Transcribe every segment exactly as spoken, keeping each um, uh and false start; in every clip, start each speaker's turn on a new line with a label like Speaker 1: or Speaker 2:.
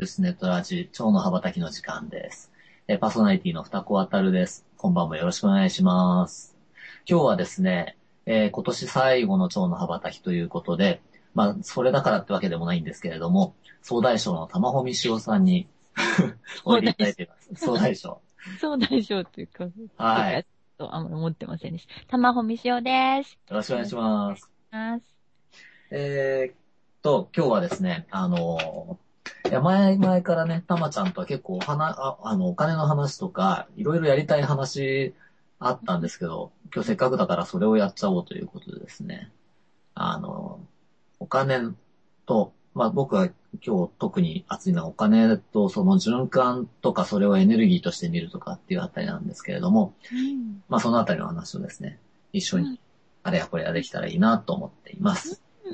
Speaker 1: クスネットラジ、蝶の羽ばたきの時間です。えパーソナリティの二子あたるです。今晩もよろしくお願いします。今日はですね、えー今年最後の蝶の羽ばたきということで、まあ、それだからってわけでもないんですけれども、総大将の玉穂美塩さんにおいでいただいています。総大将。
Speaker 2: そう大将というか、
Speaker 1: はい。
Speaker 2: とあんまり思ってませんでした。玉穂美塩です。
Speaker 1: よろしくお願いし
Speaker 2: よろしく
Speaker 1: ます。
Speaker 2: お願いします。
Speaker 1: えーっと、今日はですね、あのーいや、前々からね、たまちゃんとは結構お話、あ、あの、お金の話とか、いろいろやりたい話あったんですけど、今日せっかくだからそれをやっちゃおうということでですね、あの、お金と、まあ僕は今日特に熱いのはお金とその循環とかそれをエネルギーとして見るとかっていうあたりなんですけれども、
Speaker 2: うん。
Speaker 1: まあそのあたりの話をですね、一緒に
Speaker 2: うん。
Speaker 1: あれやこれやできたらいいなと思っています。
Speaker 2: うん。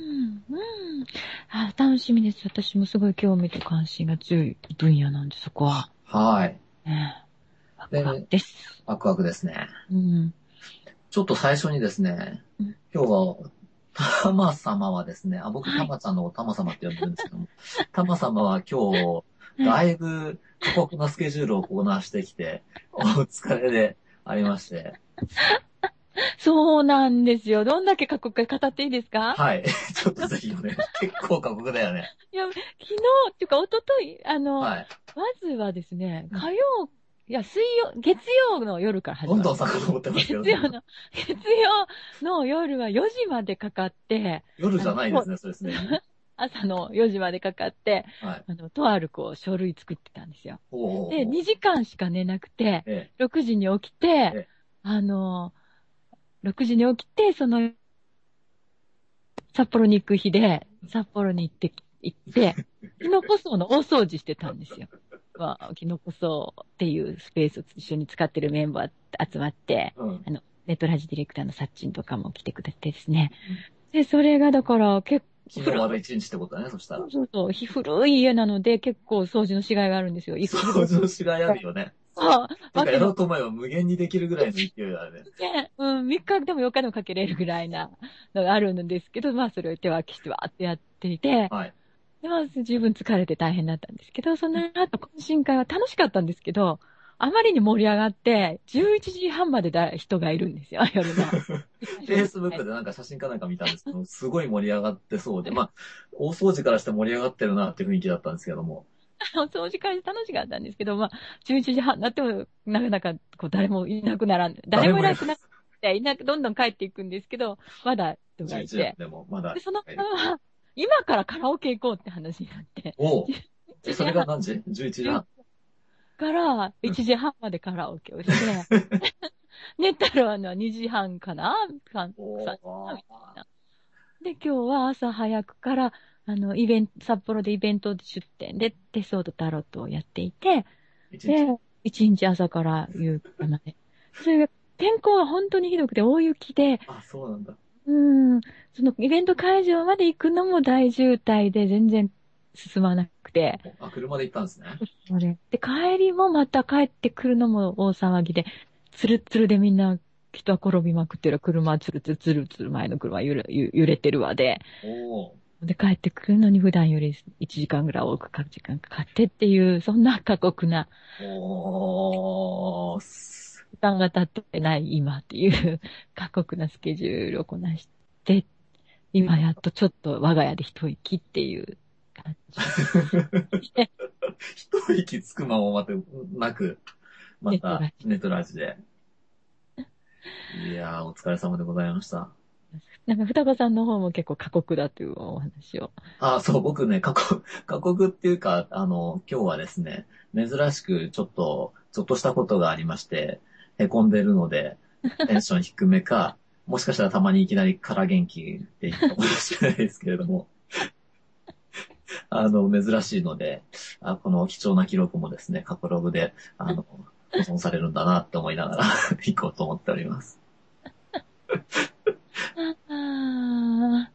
Speaker 2: うん。あ、楽しみです。私もすごい興味と関心が強い分野なんで、そこは。
Speaker 1: はい。
Speaker 2: ねえ、ワクワク
Speaker 1: で、
Speaker 2: です。
Speaker 1: ワクワクですね。
Speaker 2: うん。
Speaker 1: ちょっと最初にですね、
Speaker 2: うん。
Speaker 1: 今日は、タマ様はですね、あ、僕
Speaker 2: はい。
Speaker 1: タマちゃんのタマ様って呼んでるんですけども、タマ様は今日、
Speaker 2: はい。
Speaker 1: だいぶ過酷なスケジュールをこなしてきて、お疲れでありまして、
Speaker 2: そうなんですよ。どんだけ過去か語っていいですか？
Speaker 1: はい。ちょっとぜひね、結構過酷だよね。
Speaker 2: いや、昨日、っていうか、一昨日あの、
Speaker 1: はい。
Speaker 2: まずはですね、
Speaker 1: うん。
Speaker 2: 火曜、いや、水曜、月曜の夜から始まる。
Speaker 1: どんどん遡ってますけども、
Speaker 2: 月曜の、月曜の夜はよじまでかかって、
Speaker 1: 夜じゃ
Speaker 2: あの、と
Speaker 1: ないですね、それすでに。
Speaker 2: 朝のよじまでかかって、
Speaker 1: はい。
Speaker 2: あの、とあるこう、書類作ってたんですよ。
Speaker 1: ほうほう
Speaker 2: で、
Speaker 1: ほう。
Speaker 2: にじかんしか寝なくて、
Speaker 1: え
Speaker 2: ろくじに起き
Speaker 1: え、
Speaker 2: て、
Speaker 1: え
Speaker 2: あの、ろくじに起きて、その、札幌に行く日で、札幌に行って、行って、キノコ層の大掃除してたんですよ。まあ、キノコ層っていうスペースを一緒に使ってるメンバー集まって、
Speaker 1: え、うん。
Speaker 2: あの、ネットラジディレクターのサッチンとかも来てくれてですね。
Speaker 1: うん。
Speaker 2: で、それがだから結構、
Speaker 1: 日の
Speaker 2: 古い、
Speaker 1: 丸一日ってことだね、そしたら。
Speaker 2: そうそうそう、ひ古い家なので結構掃除のしがいがあるんですよ。いくつぐらい。
Speaker 1: 掃除のしがいあるよね。
Speaker 2: あ、
Speaker 1: てか、やろ
Speaker 2: わけの、
Speaker 1: うと思えば無限にできるぐらいの勢いだね。
Speaker 2: ね、うん、みっかでもよっかでもかけれるぐらいなのがあるんですけど、まあそれを手分けしてわーってやっていて、
Speaker 1: はい。
Speaker 2: で、まず十分疲れて大変だったんですけど、その後懇親会は楽しかったんですけど、あまりに盛り上がって、じゅういちじはんまでだ人がいるんですよ、夜の。
Speaker 1: Facebook でなんか写真かなんか見たんですけど、すごい盛り上がってそうで、まあ、大掃除からして盛り上がってるなって雰囲気だったんですけども。
Speaker 2: お掃除会で楽しかったんですけど、まあ、じゅういちじはんになっても、なかなかこう誰もいなくならん、誰
Speaker 1: 誰もいない。
Speaker 2: もいなくなって、いなく、どんどん帰っていくんですけど、まだ人が
Speaker 1: 11時半
Speaker 2: いて。
Speaker 1: でもまだ
Speaker 2: で、その
Speaker 1: いる。
Speaker 2: まま、今からカラオケ行こうって話になって、
Speaker 1: おう。え、
Speaker 2: 11
Speaker 1: そ
Speaker 2: 時半
Speaker 1: れが何時？ じゅういち 時半。
Speaker 2: から
Speaker 1: うん。
Speaker 2: いちじはんまでカラオケをして、寝たらあのにじはんかな ?さん、さんじかなみたい
Speaker 1: おー。
Speaker 2: な。で、今日は朝早くから、あの、イベント、札幌でイベントで出店で手相とタロットをやっていて、
Speaker 1: 一日。
Speaker 2: で、一日朝から夕方まで。それが、天候が本当にひどくて大雪で、
Speaker 1: あ、そうなんだ。
Speaker 2: うん、そのイベント会場まで行くのも大渋滞で全然進まなくて、
Speaker 1: おあ、車で行ったんですね。
Speaker 2: それで、帰りもまた帰ってくるのも大騒ぎで、ツルッツルでみんな人は転びまくってる。車ツルツルツルツル前の車揺れ揺揺れてるわで。
Speaker 1: おー。
Speaker 2: で、帰ってくるのに普段よりいちじかんぐらい多くか時間かかってっていう、そんな過酷な、
Speaker 1: おー。す
Speaker 2: 時間が経ってない今っていう過酷なスケジュールをこなして、今やっとちょっと我が家で一息っていう感じで、
Speaker 1: 一息つく間もまたなく、また
Speaker 2: ネットラジ
Speaker 1: ネットラジで。いやー、お疲れ様でございました。
Speaker 2: なんか双子さんの方も結構過酷だというお話を。
Speaker 1: あ、そう、僕ね、過酷、過酷っていうか、あの、今日はですね、珍しくちょっと、ちょっとしたことがありまして、凹んでるので、テンション低めか、もしかしたらたまにいきなり空元気でいくかもしれないですけれども、あの、珍しいので、あ、この貴重な記録もですね、過去ログで、あの、保存されるんだなって思いながら行こうと思っております。
Speaker 2: あ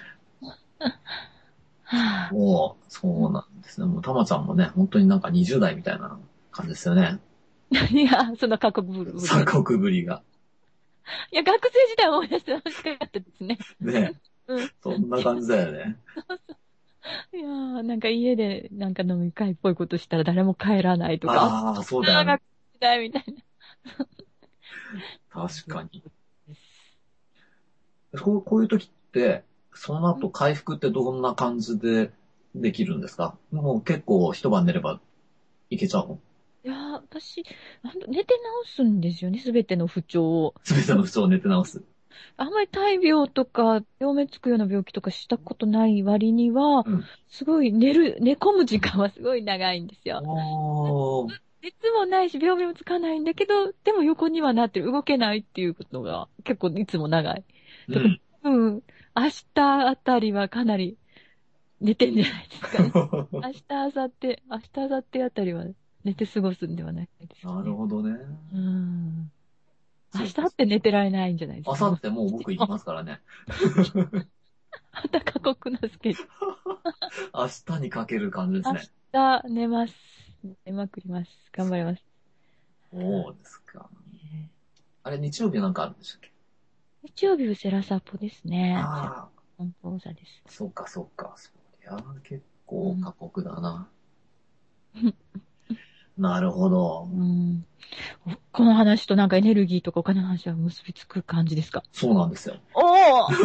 Speaker 2: あ、はあ、
Speaker 1: もう、そうなんですね。もう、たまちゃんもね、本当になんかにじゅう代みたいな感じですよね。
Speaker 2: いや、その過酷ぶり
Speaker 1: 鎖
Speaker 2: は。
Speaker 1: 国ぶりが。
Speaker 2: いや、学生時代思い出して楽しかったですね。
Speaker 1: ね、
Speaker 2: うん。
Speaker 1: そんな感じだよね。
Speaker 2: いやー、なんか家でなんか飲み会っぽいことしたら誰も帰らないとか、
Speaker 1: ああ、そうだよね。
Speaker 2: 長くしたいみたいな。
Speaker 1: 確かに。こう、こういう時って、その後回復ってどんな感じでできるんですか？もう結構一晩寝ればいけちゃうの？
Speaker 2: いやー、私、なんだ寝て直すんですよね、すべての不調を。
Speaker 1: すべての不調を寝て直す。
Speaker 2: あんまり大病とか、病名つくような病気とかしたことない割には、
Speaker 1: うん。
Speaker 2: すごい寝る、寝込む時間はすごい長いんですよ。
Speaker 1: おー。
Speaker 2: 熱もないし、病名もつかないんだけど、でも横にはなってる、動けないっていうことが結構いつも長い。だから、
Speaker 1: うん。
Speaker 2: うん、明日あたりはかなり寝てんじゃないですかね。明日、明後日、明日、明後日あたりは寝て過ごすんではないですか
Speaker 1: なる
Speaker 2: ね。
Speaker 1: ほどね。
Speaker 2: うん。明
Speaker 1: そうか。
Speaker 2: 日って寝てられないんじゃないですか。もう、
Speaker 1: あさってもう僕行きますからね。
Speaker 2: また過酷なスケジュール。
Speaker 1: 明日にかける感じです
Speaker 2: 明
Speaker 1: ね。
Speaker 2: 日寝ます。寝まくります。頑張ります。
Speaker 1: そうですか。あれ、日曜日なんかあるんでしたっけ？
Speaker 2: 日曜日はセラサポですね。セラ
Speaker 1: ああ
Speaker 2: 本講座です。
Speaker 1: ー、そっかそっか。そりゃ結
Speaker 2: うん。
Speaker 1: 構過酷だな。なるほど。
Speaker 2: うん、この話となんかエネルギーとかお金の話は結びつく感じですか？
Speaker 1: そうなんですよ。
Speaker 2: おお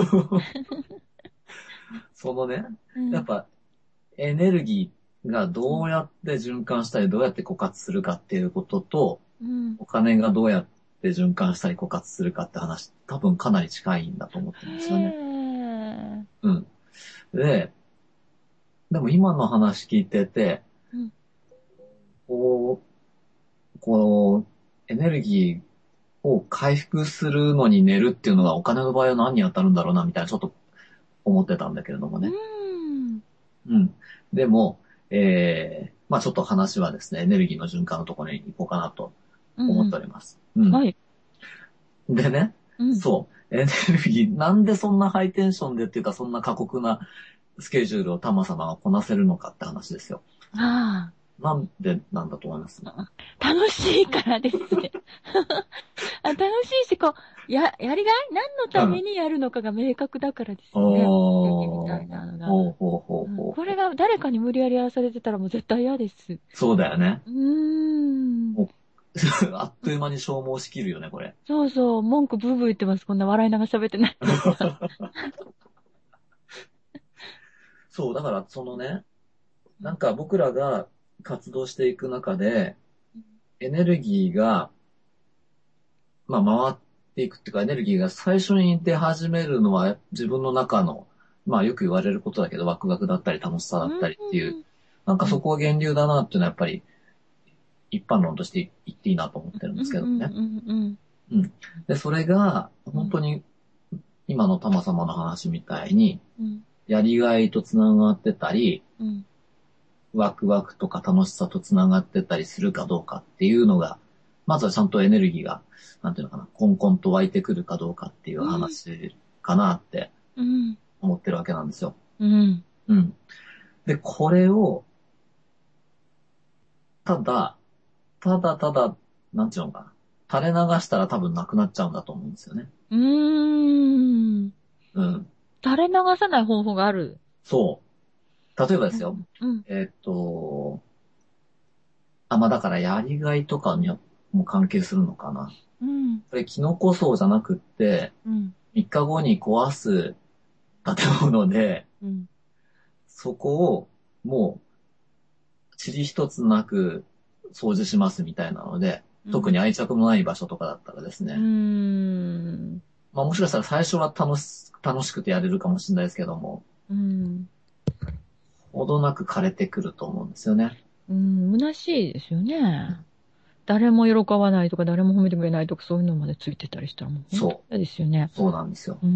Speaker 1: そのね、
Speaker 2: うん。
Speaker 1: やっぱエネルギーがどうやって循環したり、どうやって枯渇するかっていうことと、
Speaker 2: うん。
Speaker 1: お金がどうやって循環したり枯渇するかって話、多分かなり近いんだと思ってるんですよね。
Speaker 2: へえ。
Speaker 1: うん。で、でも今の話聞いてて、
Speaker 2: うん。
Speaker 1: こう、こう、エネルギーを回復するのに寝るっていうのがお金の場合は何に当たるんだろうな、みたいなちょっと思ってたんだけれども
Speaker 2: う
Speaker 1: ね。
Speaker 2: ん。
Speaker 1: うん。でも、えー、まあちょっと話はですね、エネルギーの循環のところに行こうかなと思って
Speaker 2: うん。
Speaker 1: おります。うん。
Speaker 2: はい。
Speaker 1: でね、
Speaker 2: うん。
Speaker 1: そう、エネルギー、なんでそんなハイテンションでっていうか、そんな過酷なスケジュールをタマ様がこなせるのかって話ですよ。
Speaker 2: あ
Speaker 1: なんでなんだと思います？
Speaker 2: あ。楽しいからですね。あ、楽しいし、こう、や、やりがい何のため
Speaker 1: うん。
Speaker 2: にやるのかが明確だからですよね。目的みたい
Speaker 1: おー、
Speaker 2: なのが。
Speaker 1: ほうほうほう
Speaker 2: うん、
Speaker 1: ほうほう。
Speaker 2: これが誰かに無理やりやらされてたらもう絶対嫌です。
Speaker 1: そうだよね。
Speaker 2: うーん。
Speaker 1: もうあっという間に消耗しきるよね、これ。
Speaker 2: そうそう、文句ブーブー言ってます。こんな笑いながら喋ってないです。
Speaker 1: そう、だからそのね、なんか僕らが活動していく中で、エネルギーが、まあ回っていくっていうか、エネルギーが最初に出始めるのは自分の中の、まあよく言われることだけど、ワクワクだったり楽しさだったりっていう、
Speaker 2: うん
Speaker 1: なんかそこが源流だなっていうのはやっぱり一般論として言っていいなと思ってるん
Speaker 2: うん
Speaker 1: ですけどね。
Speaker 2: うんうん
Speaker 1: うん。で、それが、本当に今のタマ様の話みたいに、
Speaker 2: うん
Speaker 1: やりがいとつながってたり、
Speaker 2: うん
Speaker 1: ワクワクとか楽しさとつながってたりするかどうかっていうのが、まずはちゃんとエネルギーが、なんていうのかな、コンコンと湧いてくるかどうかっていう話かなって
Speaker 2: うん
Speaker 1: 思ってるわけなんですよ。
Speaker 2: うん
Speaker 1: うん。で、これを、ただ、ただただ、なんていうのかな、垂れ流したら多分なくなっちゃうんだと思うんですよね。
Speaker 2: うーん。
Speaker 1: うん。
Speaker 2: 垂れ流さない方法がある。
Speaker 1: そう。例えばですよ。
Speaker 2: うんうん
Speaker 1: えーっと、あ、まあだからやりがいとかにはも関係するのかな。
Speaker 2: うん
Speaker 1: これキノコ層じゃなくって、
Speaker 2: うん
Speaker 1: みっかごに壊す建物で、
Speaker 2: うん
Speaker 1: そこをもう塵一つなく掃除しますみたいなので、特に愛着のない場所とかだったらです
Speaker 2: う
Speaker 1: ね、
Speaker 2: ん
Speaker 1: まあもしかしたら最初は楽し、楽しくてやれるかもしれないですけども、
Speaker 2: うん
Speaker 1: ほどなく枯れてくると思うんですよね。
Speaker 2: うん虚しいですよね。誰も喜ばないとか、誰も褒めてくれないとか、そういうのまでついてたりしたらもう本当
Speaker 1: そ
Speaker 2: 嫌ですよね。
Speaker 1: う。そうなんですよ。
Speaker 2: うん。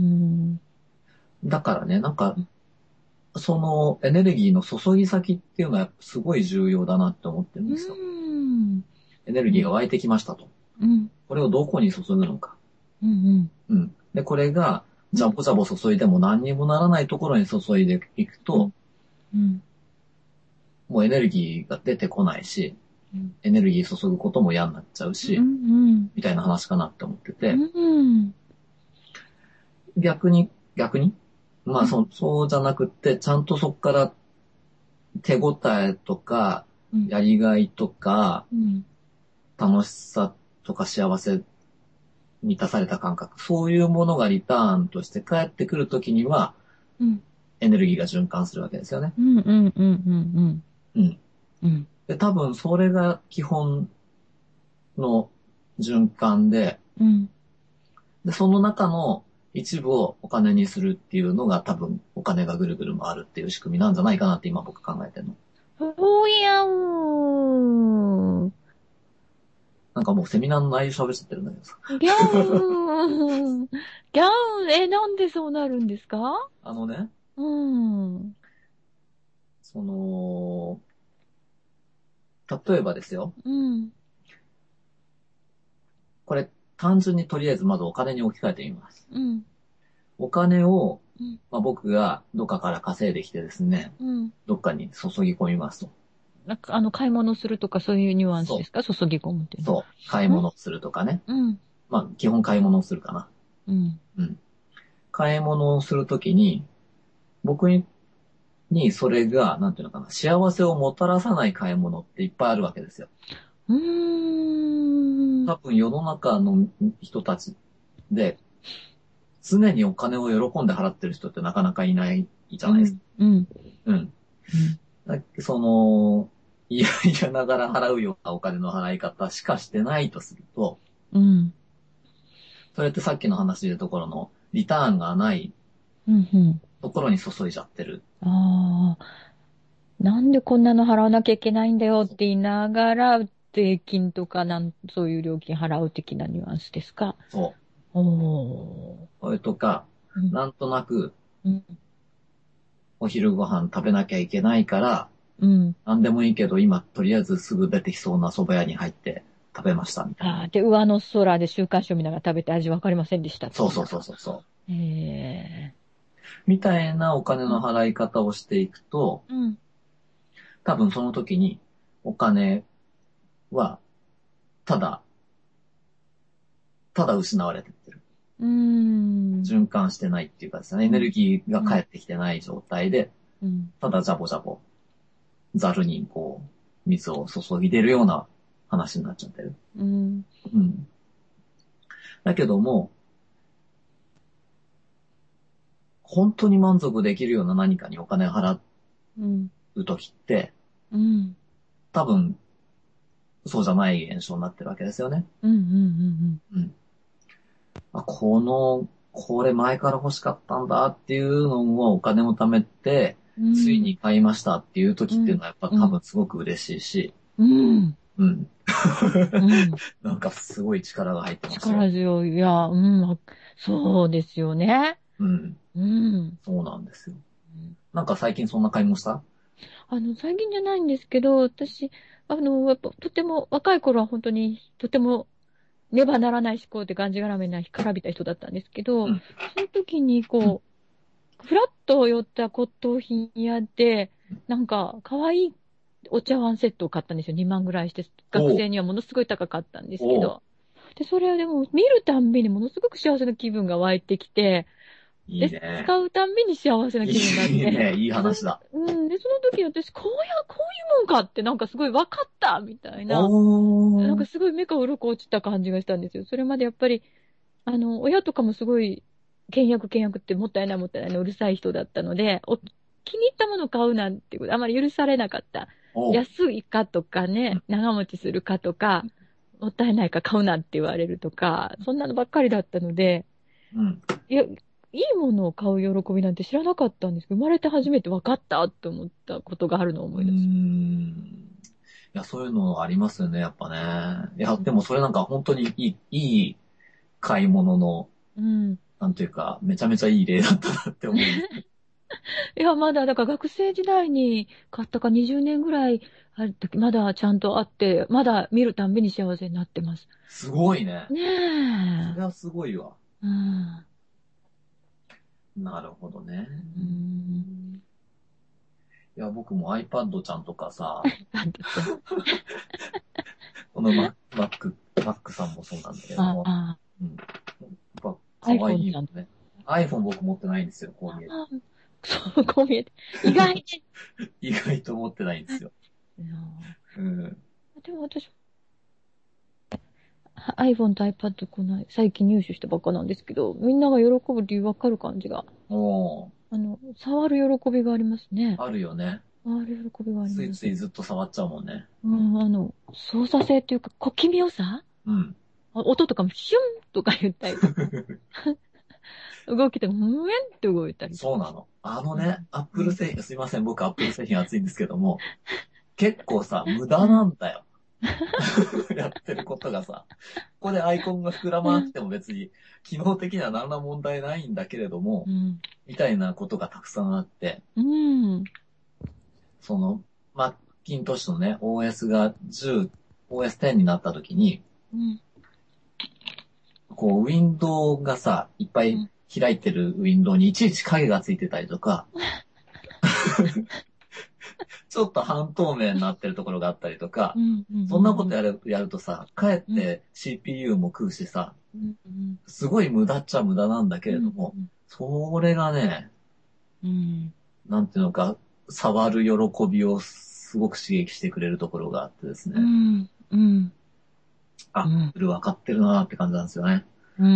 Speaker 1: だからね、なんか、そのエネルギーの注ぎ先っていうのはすごい重要だなって思ってるん
Speaker 2: う
Speaker 1: ですよ。
Speaker 2: ん。
Speaker 1: エネルギーが湧いてきましたと。
Speaker 2: うん。
Speaker 1: これをどこに注ぐのか。
Speaker 2: うん。
Speaker 1: うん。で、これが、ジャボジャボ注いでも何にもならないところに注いでいくと、
Speaker 2: うん。
Speaker 1: もうエネルギーが出てこないし、
Speaker 2: うん
Speaker 1: エネルギー注ぐことも嫌になっちゃうし、
Speaker 2: うん。
Speaker 1: みたいな話かなって思って
Speaker 2: う
Speaker 1: て、
Speaker 2: ん。
Speaker 1: 逆に、逆にまあそ、そうじゃなくって、ちゃんとそこから手応えとか、
Speaker 2: うん
Speaker 1: やりがいとか、
Speaker 2: うん
Speaker 1: 楽しさとか幸せ、満たされた感覚、そういうものがリターンとして返ってくるときには、
Speaker 2: うん
Speaker 1: エネルギーが循環するわけですよね。
Speaker 2: うんうんうんうん
Speaker 1: うん。
Speaker 2: うん。
Speaker 1: で、多分それが基本の循環で、
Speaker 2: うん
Speaker 1: で、その中の一部をお金にするっていうのが多分お金がぐるぐる回るっていう仕組みなんじゃないかなって今僕考えてるの。
Speaker 2: おやおー。
Speaker 1: なんかもうセミナーの内容喋っちゃってるんだけどさ。
Speaker 2: ギャーン。ギャーン。え、なんでそうなるんですか？
Speaker 1: あのね、
Speaker 2: うん。うん。
Speaker 1: その、例えばですよ。
Speaker 2: うん。
Speaker 1: これ単純にとりあえずまずお金に置き換えてみます。
Speaker 2: うん。
Speaker 1: お金を、
Speaker 2: うん。
Speaker 1: まあ、僕がどっかから稼いできてですね、
Speaker 2: うん。
Speaker 1: どっかに注ぎ込みますと。
Speaker 2: なんか、あの、買い物するとかそういうニュアンスで
Speaker 1: そ
Speaker 2: すか？注ぎ込むってい
Speaker 1: う、
Speaker 2: うのは。
Speaker 1: そう、買い物をするとかね。
Speaker 2: うん。
Speaker 1: まあ、基本買い物をするかな。
Speaker 2: うん。
Speaker 1: うん。買い物をするときに、僕に、にそれが、なんていうのかな、幸せをもたらさない買い物っていっぱいあるわけですよ。
Speaker 2: うーん。
Speaker 1: 多分世の中の人たちで、常にお金を喜んで払ってる人ってなかなかいないじゃないですか。
Speaker 2: うん。うん。
Speaker 1: うん。
Speaker 2: うん。
Speaker 1: だその、いやいやながら払うようなお金の払い方しかしてないとすると、
Speaker 2: うん。
Speaker 1: それってさっきの話で言うところのリターンがない
Speaker 2: うん。うん。
Speaker 1: ところに注いじゃってる。
Speaker 2: ああ。なんでこんなの払わなきゃいけないんだよって言いながら、税金とかなん、そういう料金払う的なニュアンスですか？
Speaker 1: そう。
Speaker 2: おー。
Speaker 1: それとか、
Speaker 2: うん。
Speaker 1: なんとなく
Speaker 2: うん。
Speaker 1: お昼ご飯食べなきゃいけないから、
Speaker 2: うん。
Speaker 1: なんでもいいけど今とりあえずすぐ出てきそうな蕎麦屋に入って食べましたみたいな。
Speaker 2: ああ、で、上の空で週刊誌を見ながら食べて味わかりませんでした
Speaker 1: そうそう
Speaker 2: 的な。
Speaker 1: そうそうそう。
Speaker 2: ええ
Speaker 1: みたいなお金
Speaker 2: ー。うん。
Speaker 1: の払い方をしていくと、
Speaker 2: うん。
Speaker 1: 多分その時にお金はただ、ただ失われてってる。
Speaker 2: うーん。
Speaker 1: 循環してないっていうかですね、エネルギーが返ってきてない状態で、
Speaker 2: うん。
Speaker 1: ただジャボジャボ、ザルにこう、水を注ぎ出るような話になっちゃってる。
Speaker 2: うん。
Speaker 1: うん。だけども、本当に満足できるような何かにお金を払
Speaker 2: うん。
Speaker 1: うときって、
Speaker 2: うん。
Speaker 1: 多分、そうじゃない現象になってるわけですよね。
Speaker 2: うん。うん。
Speaker 1: うん。あ、この、これ前から欲しかったんだっていうのをお金を貯めて、
Speaker 2: うん。
Speaker 1: ついに買いましたっていう時っていうのはやっぱ
Speaker 2: うん。
Speaker 1: 多分すごく嬉しいし、
Speaker 2: うん。
Speaker 1: うん。
Speaker 2: うん。
Speaker 1: なんかすごい力が入ってますよ。
Speaker 2: 力強い。いや、うん。そうですよね。
Speaker 1: うん。
Speaker 2: うん。
Speaker 1: そうなんですよ。なんか最近そんな買い物した？
Speaker 2: あの、最近じゃないんですけど、私、あの、やっぱ、とても、若い頃は本当に、とても、ねばならない思考でがんじがらめな干からびた人だったんですけど、
Speaker 1: うん。
Speaker 2: その時に、こう、ふらっと寄った骨董品屋で、なんか、可愛いお茶碗セットを買ったんですよ。にまんぐらいして、学
Speaker 1: おう、
Speaker 2: 生にはものすごい高かったんですけ
Speaker 1: おう、
Speaker 2: ど。で、それをでも、見るたんびにものすごく幸せな気分が湧いてきて、
Speaker 1: いい
Speaker 2: で、
Speaker 1: ね。
Speaker 2: 使うたんびに幸せない気分になって、
Speaker 1: いね。いい
Speaker 2: そ
Speaker 1: 話だ。
Speaker 2: うん、で、その時私、こうや、こういうもんかってなんかすごい分かったみたいな、なん
Speaker 1: おー。
Speaker 2: かすごい目が鱗落ちた感じがしたんですよ。それまでやっぱり、あの、親とかもすごい、倹約倹約ってもったいないもったいないのうるさい人だったので、お気に入ったものを買うなんてことあまり許されなかった。
Speaker 1: おう。
Speaker 2: 安いかとかね、長持ちするかとか、もったいないか買うなって言われるとか、そんなのばっかりだったので、
Speaker 1: うん。
Speaker 2: いや、いいものを買う喜びなんて知らなかったんですけど、生まれて初めて分かったと思ったことがあるのを
Speaker 1: うー
Speaker 2: 思い出す。
Speaker 1: ん。いや、そういうのありますよね、やっぱね。いや、
Speaker 2: うん。
Speaker 1: でもそれなんか本当にいい、いい買い物の、
Speaker 2: うん。
Speaker 1: なんていうか、めちゃめちゃいい例だったなって思う。
Speaker 2: いや、まだ、だから学生時代に買ったかにじゅうねんぐらいある時、まだちゃんとあって、まだ見るたんびに幸せになってます。
Speaker 1: すごいね。
Speaker 2: ねえ。
Speaker 1: それはすごいわ。
Speaker 2: うん。
Speaker 1: なるほどね。
Speaker 2: うん。
Speaker 1: いや、僕も iPad ちゃんとかさ、
Speaker 2: パンダちゃん。
Speaker 1: この Mac、Mac Mac さんもそうなんだけども、
Speaker 2: ああ、
Speaker 1: うん。やっぱ可愛
Speaker 2: iPhone ちゃん。
Speaker 1: いよね。iPhone 僕持ってないんですよ、こう見えて。
Speaker 2: ああ、そう、こう見えて。意外に、
Speaker 1: 意外と持ってないんですよ。
Speaker 2: いや
Speaker 1: うん。
Speaker 2: でも私、iPhone と iPad こない、最近入手したばっかなんですけど、みんなが喜ぶ理由わかる感じが。
Speaker 1: おー、
Speaker 2: あの、触る喜びがありますね。
Speaker 1: あるよね。
Speaker 2: 触る喜びがあり
Speaker 1: つい
Speaker 2: ます。
Speaker 1: ついずっと触っちゃうもんね。
Speaker 2: うん、あの、操作性っていうか、小気味良さ
Speaker 1: うん。
Speaker 2: あ音とかもシュンとか言ったりとか、動きとか、ムエンって動いたりとか。
Speaker 1: そうなの。あのね、
Speaker 2: うん。
Speaker 1: アッ
Speaker 2: うん。
Speaker 1: プル製品、すいません、僕アップル製品熱いんですけども、結構さ、無駄なんだよ。やってることがさ。ここでアイコンが膨らまなくても別に、機能的には何ら問題ないんだけれども、
Speaker 2: うん。
Speaker 1: みたいなことがたくさんあって、
Speaker 2: うん。
Speaker 1: その、マッキントッシュのね、オーエス がじゅう、オーエステン になった時に、
Speaker 2: うん。
Speaker 1: こう、ウィンドウがさ、いっぱい
Speaker 2: うん。
Speaker 1: 開いてるウィンドウにいちいち影がついてたりとか、ちょっと半透明になってるところがあったりとか、
Speaker 2: うん。うん。
Speaker 1: そんなことやる、やるとさ、かえっ
Speaker 2: うん。
Speaker 1: て シーピーユー も食うしさ、
Speaker 2: うん。うん。
Speaker 1: すごい無駄っちゃ無駄なんだけ
Speaker 2: うん。
Speaker 1: れども、それがね、
Speaker 2: うん。
Speaker 1: なんていうのか、触る喜びをすごく刺激してくれるところがあってですね。
Speaker 2: うん。うん。う
Speaker 1: あ、
Speaker 2: ん。
Speaker 1: それ分かってるなーって感じなんですよね。
Speaker 2: うん。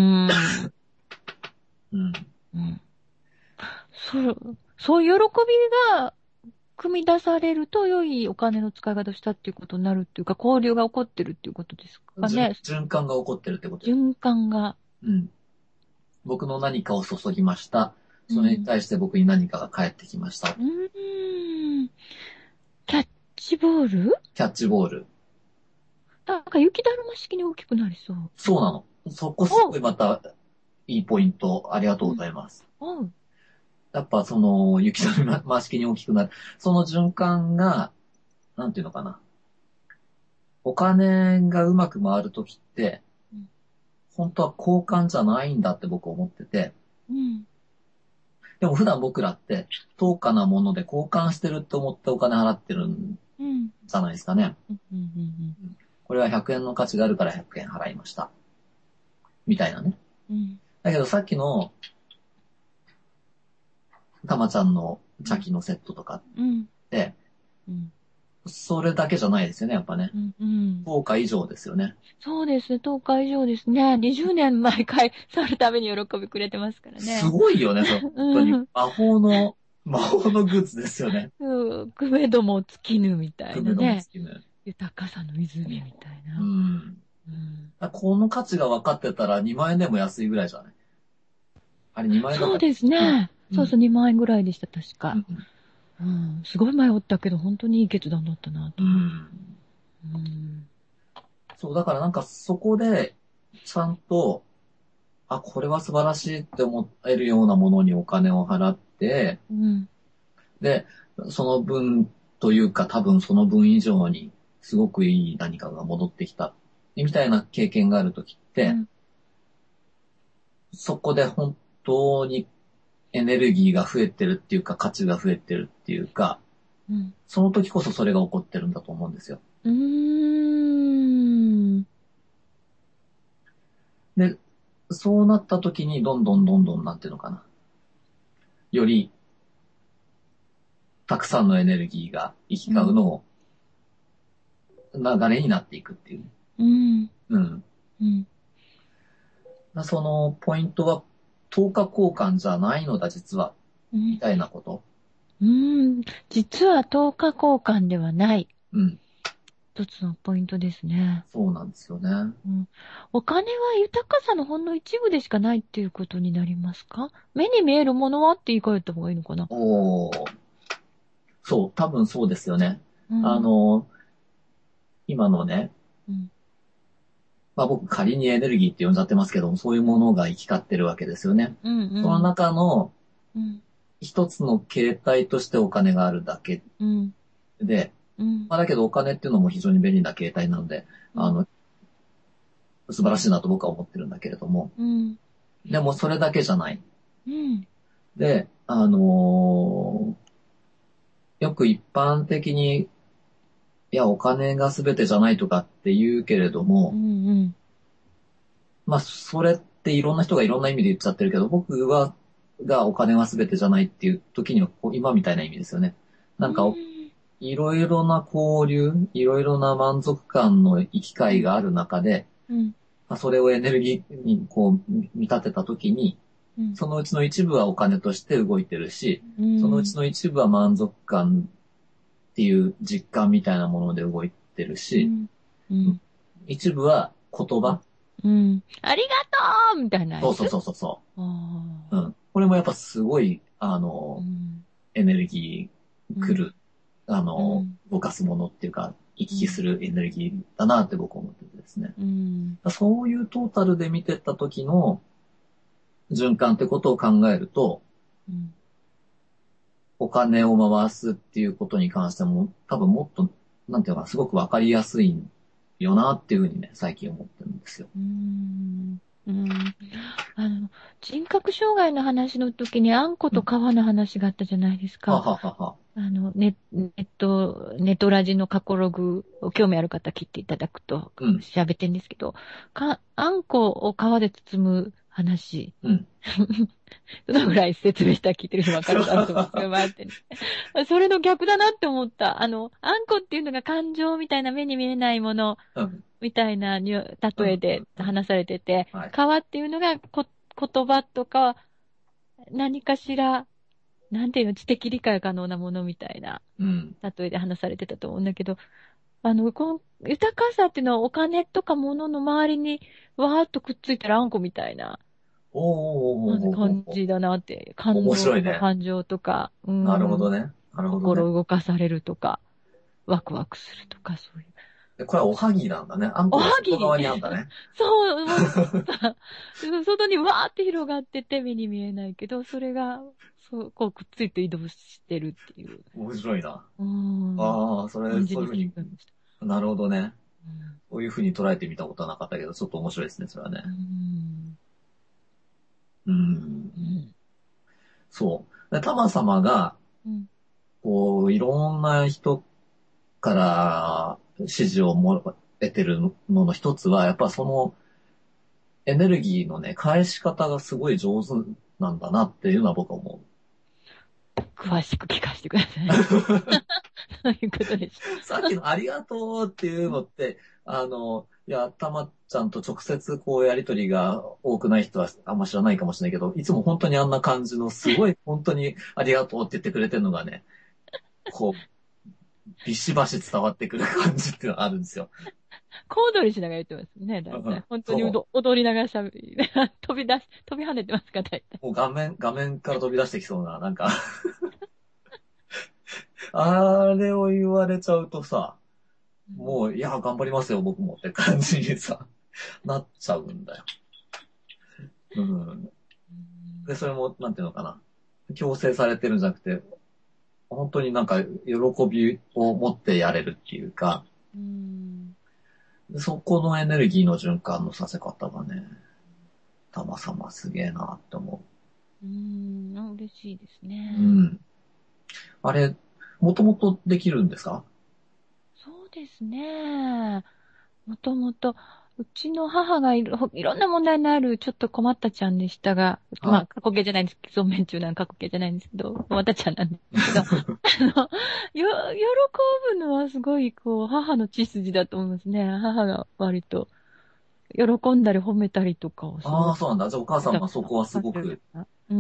Speaker 1: うん。
Speaker 2: うん。そう、そういう喜びが、組み出されると良いお金の使い方をしたっていうことになるっていうか、交流が起こってるっていうことですか
Speaker 1: 循
Speaker 2: ね。
Speaker 1: 循環が起こってるってことです。
Speaker 2: 循環が。
Speaker 1: うん。僕の何かを注ぎました。それに
Speaker 2: うん。
Speaker 1: 対して僕に何かが返ってきました。
Speaker 2: うーん。キャッチボール
Speaker 1: キャッチボール。
Speaker 2: なんか雪だるま式に大きくなりそう。
Speaker 1: そうなの。そこす
Speaker 2: おう。
Speaker 1: ごいまたいいポイント。ありがとう
Speaker 2: うん。
Speaker 1: ございます。
Speaker 2: おう。
Speaker 1: やっぱその雪だるま式に大きくなる。その循環が、なんていうのかな。お金がうまく回るときって、
Speaker 2: うん。
Speaker 1: 本当は交換じゃないんだって僕思ってて。
Speaker 2: うん。
Speaker 1: でも普段僕らって等価なもので交換してるって思ってお金払ってるん
Speaker 2: うん。
Speaker 1: じゃないですかね。
Speaker 2: うん。うん。
Speaker 1: これはひゃくえんの価値があるからひゃくえん払いました。みたいなね。
Speaker 2: うん。
Speaker 1: だけどさっきのたまちゃんの茶器のセットとかっ
Speaker 2: うん。
Speaker 1: て、
Speaker 2: うん。
Speaker 1: それだけじゃないですよね、やっぱね。
Speaker 2: うん。うん。
Speaker 1: 等価以上ですよね。
Speaker 2: そうですね。とおか以上ですね。にじゅうねん毎回触るために喜びくれてますから
Speaker 1: す
Speaker 2: ね。
Speaker 1: ごいよね、それ本当に。
Speaker 2: うん。
Speaker 1: 魔法の、魔法のグッズですよね。
Speaker 2: うん。くめども尽きぬみたいな
Speaker 1: 組むのも好
Speaker 2: ね。
Speaker 1: きね。
Speaker 2: 豊かさの泉みたい
Speaker 1: う
Speaker 2: な。
Speaker 1: ん。
Speaker 2: うん。
Speaker 1: この価値が分かってたらにまん円でも安いぐらいじゃない？あれにまん円だったっけ？
Speaker 2: そうですね。
Speaker 1: うん。
Speaker 2: そうそう、にまん円ぐらいでした、確か。
Speaker 1: うん。
Speaker 2: うん。すごい迷ったけど、本当にいい決断だったな
Speaker 1: う
Speaker 2: と。
Speaker 1: ん。
Speaker 2: うん。
Speaker 1: そう、だからなんかそこで、ちゃんと、あ、これは素晴らしいって思えるようなものにお金を払って、
Speaker 2: うん。
Speaker 1: で、その分というか多分その分以上にすごくいい何かが戻ってきた。みたいな経験があるときって、
Speaker 2: うん。
Speaker 1: そこで本当にエネルギーが増えてるっていうか価値が増えてるっていうか、
Speaker 2: うん。
Speaker 1: その時こそそれが起こってるんだと思うんですよ。
Speaker 2: うーん。
Speaker 1: で、そうなった時にどんどんどんどんなんていうのかな。よりたくさんのエネルギーが行き交うのを流れになっていくっていう。
Speaker 2: うん。
Speaker 1: うん。
Speaker 2: うん。
Speaker 1: そのポイントは等価交換じゃないのだ実は。み
Speaker 2: うん。
Speaker 1: たいなこと。
Speaker 2: うん。実は等価交換ではない。
Speaker 1: うん。
Speaker 2: 一つのポイントですね。
Speaker 1: そうなんですよね。
Speaker 2: うん。お金は豊かさのほんの一部でしかないっていうことになりますか？目に見えるものはって言い換えた方がいいのかな？
Speaker 1: おー。そう、多分そうですよね。あ
Speaker 2: うん。
Speaker 1: の、今のね、
Speaker 2: うん。
Speaker 1: まあ僕仮にエネルギーって呼んじゃってますけども、そういうものが行き交ってるわけですよね。
Speaker 2: うん。
Speaker 1: その
Speaker 2: うん。
Speaker 1: 中の
Speaker 2: うん。
Speaker 1: 一つの形態としてお金があるだけ
Speaker 2: うん。
Speaker 1: で、
Speaker 2: うん。
Speaker 1: まあだけどお金っていうのも非常に便利な形態なので、あの、素晴らしいなと僕は思ってるんだけれども、
Speaker 2: うん。
Speaker 1: でもそれだけじゃない。
Speaker 2: うん。
Speaker 1: で、あのーよく一般的に、いや、お金が全てじゃないとかって言うけれども、
Speaker 2: うん。
Speaker 1: まあ、それっていろんな人がいろんな意味で言っちゃってるけど、僕は、がお金は全てじゃないっていう時には、こう今みたいな意味ですよね。
Speaker 2: う
Speaker 1: なんかお、 いろいろな交流、いろいろな満足感の行き来がある中で、
Speaker 2: うん。
Speaker 1: まあそれをエネルギーにこう見立てたときに、
Speaker 2: うん。
Speaker 1: そのうちの一部はお金として動いてるし、
Speaker 2: うん。
Speaker 1: そのうちの一部は満足感っていう実感みたいなもので動いてるし、
Speaker 2: うん。うん。
Speaker 1: 一部は言葉。
Speaker 2: うん。ありがとうみたいなやつ。
Speaker 1: そうそうそうそうそ
Speaker 2: あ
Speaker 1: う。う
Speaker 2: あ。
Speaker 1: ん。これもやっぱすごい、あ
Speaker 2: う
Speaker 1: の、
Speaker 2: ん。
Speaker 1: エネルギー来る、あの、
Speaker 2: うん。
Speaker 1: 動かすものっていうか、行き来す
Speaker 2: うん。
Speaker 1: るエネルギーだなって僕は思っててですね。
Speaker 2: うん。
Speaker 1: そういうトータルで見てった時の循環ってことを考えると、
Speaker 2: うん。
Speaker 1: お金を回すっていうことに関しても、多分もっと、なんていうのかな、すごくわかりやすいよなっていうふうにね、最近思ってるんですよ。
Speaker 2: うん。うん。あの、人格障害の話の時に、あんこと皮の話があったじゃないです
Speaker 1: は
Speaker 2: か。
Speaker 1: ははは。
Speaker 2: あの、ネ、ネット、ネトラジの過去ログを興味ある方切っていただくと
Speaker 1: うん。
Speaker 2: 調べてんですけど、か、あんこを皮で包む話。
Speaker 1: うん。
Speaker 2: そのぐらい説明したら聞いてる人わかるだろうと思うんですけど、待ってね。それの逆だなって思った。あの、あんこっていうのが感情みたいな目に見えないもの
Speaker 1: うん。
Speaker 2: みたいなに例
Speaker 1: うん。
Speaker 2: えで
Speaker 1: うん。
Speaker 2: 話されてて、
Speaker 1: はい。
Speaker 2: 皮っていうのがこ言葉とか何かしら、なんていうの、知的理解可能なものみたいな
Speaker 1: うん。
Speaker 2: 例えで話されてたと思うんだけど、あの、この豊かさっていうのはお金とか物の周りにわーっとくっついたらあんこみたいな、
Speaker 1: おーおー
Speaker 2: まず
Speaker 1: おーおーおー
Speaker 2: 感じだなって、感
Speaker 1: 面
Speaker 2: 動とか
Speaker 1: 白いね。
Speaker 2: 感情とか、う
Speaker 1: なるほど
Speaker 2: ん、
Speaker 1: ね。なるほどね。
Speaker 2: 心動かされるとか、ワクワクするとか、そういう。
Speaker 1: でこれはおはぎなんだね。あん
Speaker 2: おは
Speaker 1: こが外
Speaker 2: ぎ
Speaker 1: 側にあんだね。
Speaker 2: そう、もうさ、外にわーって広がってて目に見えないけど、それが、そう、こうくっついて移動してるっていう、
Speaker 1: 面白いな。
Speaker 2: うん、
Speaker 1: ああ、それ、
Speaker 2: 感じに
Speaker 1: そういうふうに、
Speaker 2: 聞こえました。
Speaker 1: なるほどね。
Speaker 2: うん。
Speaker 1: そういうふうに捉えてみたことはなかったけど、ちょっと面白いですね、それはね。
Speaker 2: うん。
Speaker 1: うん。
Speaker 2: うん。
Speaker 1: そう。でタマ様が、
Speaker 2: うん。
Speaker 1: こう、いろんな人から指示をも得てるのの一つは、やっぱそのエネルギーのね、返し方がすごい上手なんだなっていうのは僕は思
Speaker 2: 詳しく聞かせてください。
Speaker 1: う。
Speaker 2: そういうことでし
Speaker 1: さっきのありがとうっていうのって、あの、いや、たまちゃんと直接こうやりとりが多くない人はあんま知らないかもしれないけど、いつも本当にあんな感じのすごい本当にありがとうって言ってくれてるのがね、こう、ビシバシ伝わってくる感じっていうのがあるんですよ。
Speaker 2: 小躍りしながら言ってますね、大体。
Speaker 1: うん、
Speaker 2: 本当にう
Speaker 1: そ
Speaker 2: ど踊りながらしゃべり、飛び出し、飛び跳ねてますか、大体。
Speaker 1: う。もう画面、画面から飛び出してきそうな、なんかあれを言われちゃうとさ、
Speaker 2: うん。
Speaker 1: もう、いや、頑張りますよ、僕もって感じにさ、なっちゃうんだよ。うん。で、それも、なんていうのかな。強制されてるんじゃなくて、本当になんか、喜びを持ってやれるっていうか、
Speaker 2: うん。
Speaker 1: そこのエネルギーの循環のさせ方がね、たまさますげえなって思
Speaker 2: うん。あ、嬉しいです
Speaker 1: う。う
Speaker 2: ね。
Speaker 1: ん。あれ、もともとできるんですか？
Speaker 2: そうですね。もともと、うちの母がいろ、いろんな問題のある、ちょっと困ったちゃんでしたが、まあ、
Speaker 1: はい。
Speaker 2: 過去形じゃないんですけど、そうめん中なん過去形じゃないんですけど、またちゃんなんですけど、あの、よ、喜ぶのはすごい、こう、母の血筋だと思いますね。母が割と、喜んだり褒めたりとかをすご
Speaker 1: ああ、
Speaker 2: い、
Speaker 1: そうなんだ。じゃあお母さん
Speaker 2: だ
Speaker 1: はそこはす
Speaker 2: される
Speaker 1: ごく
Speaker 2: から。うん。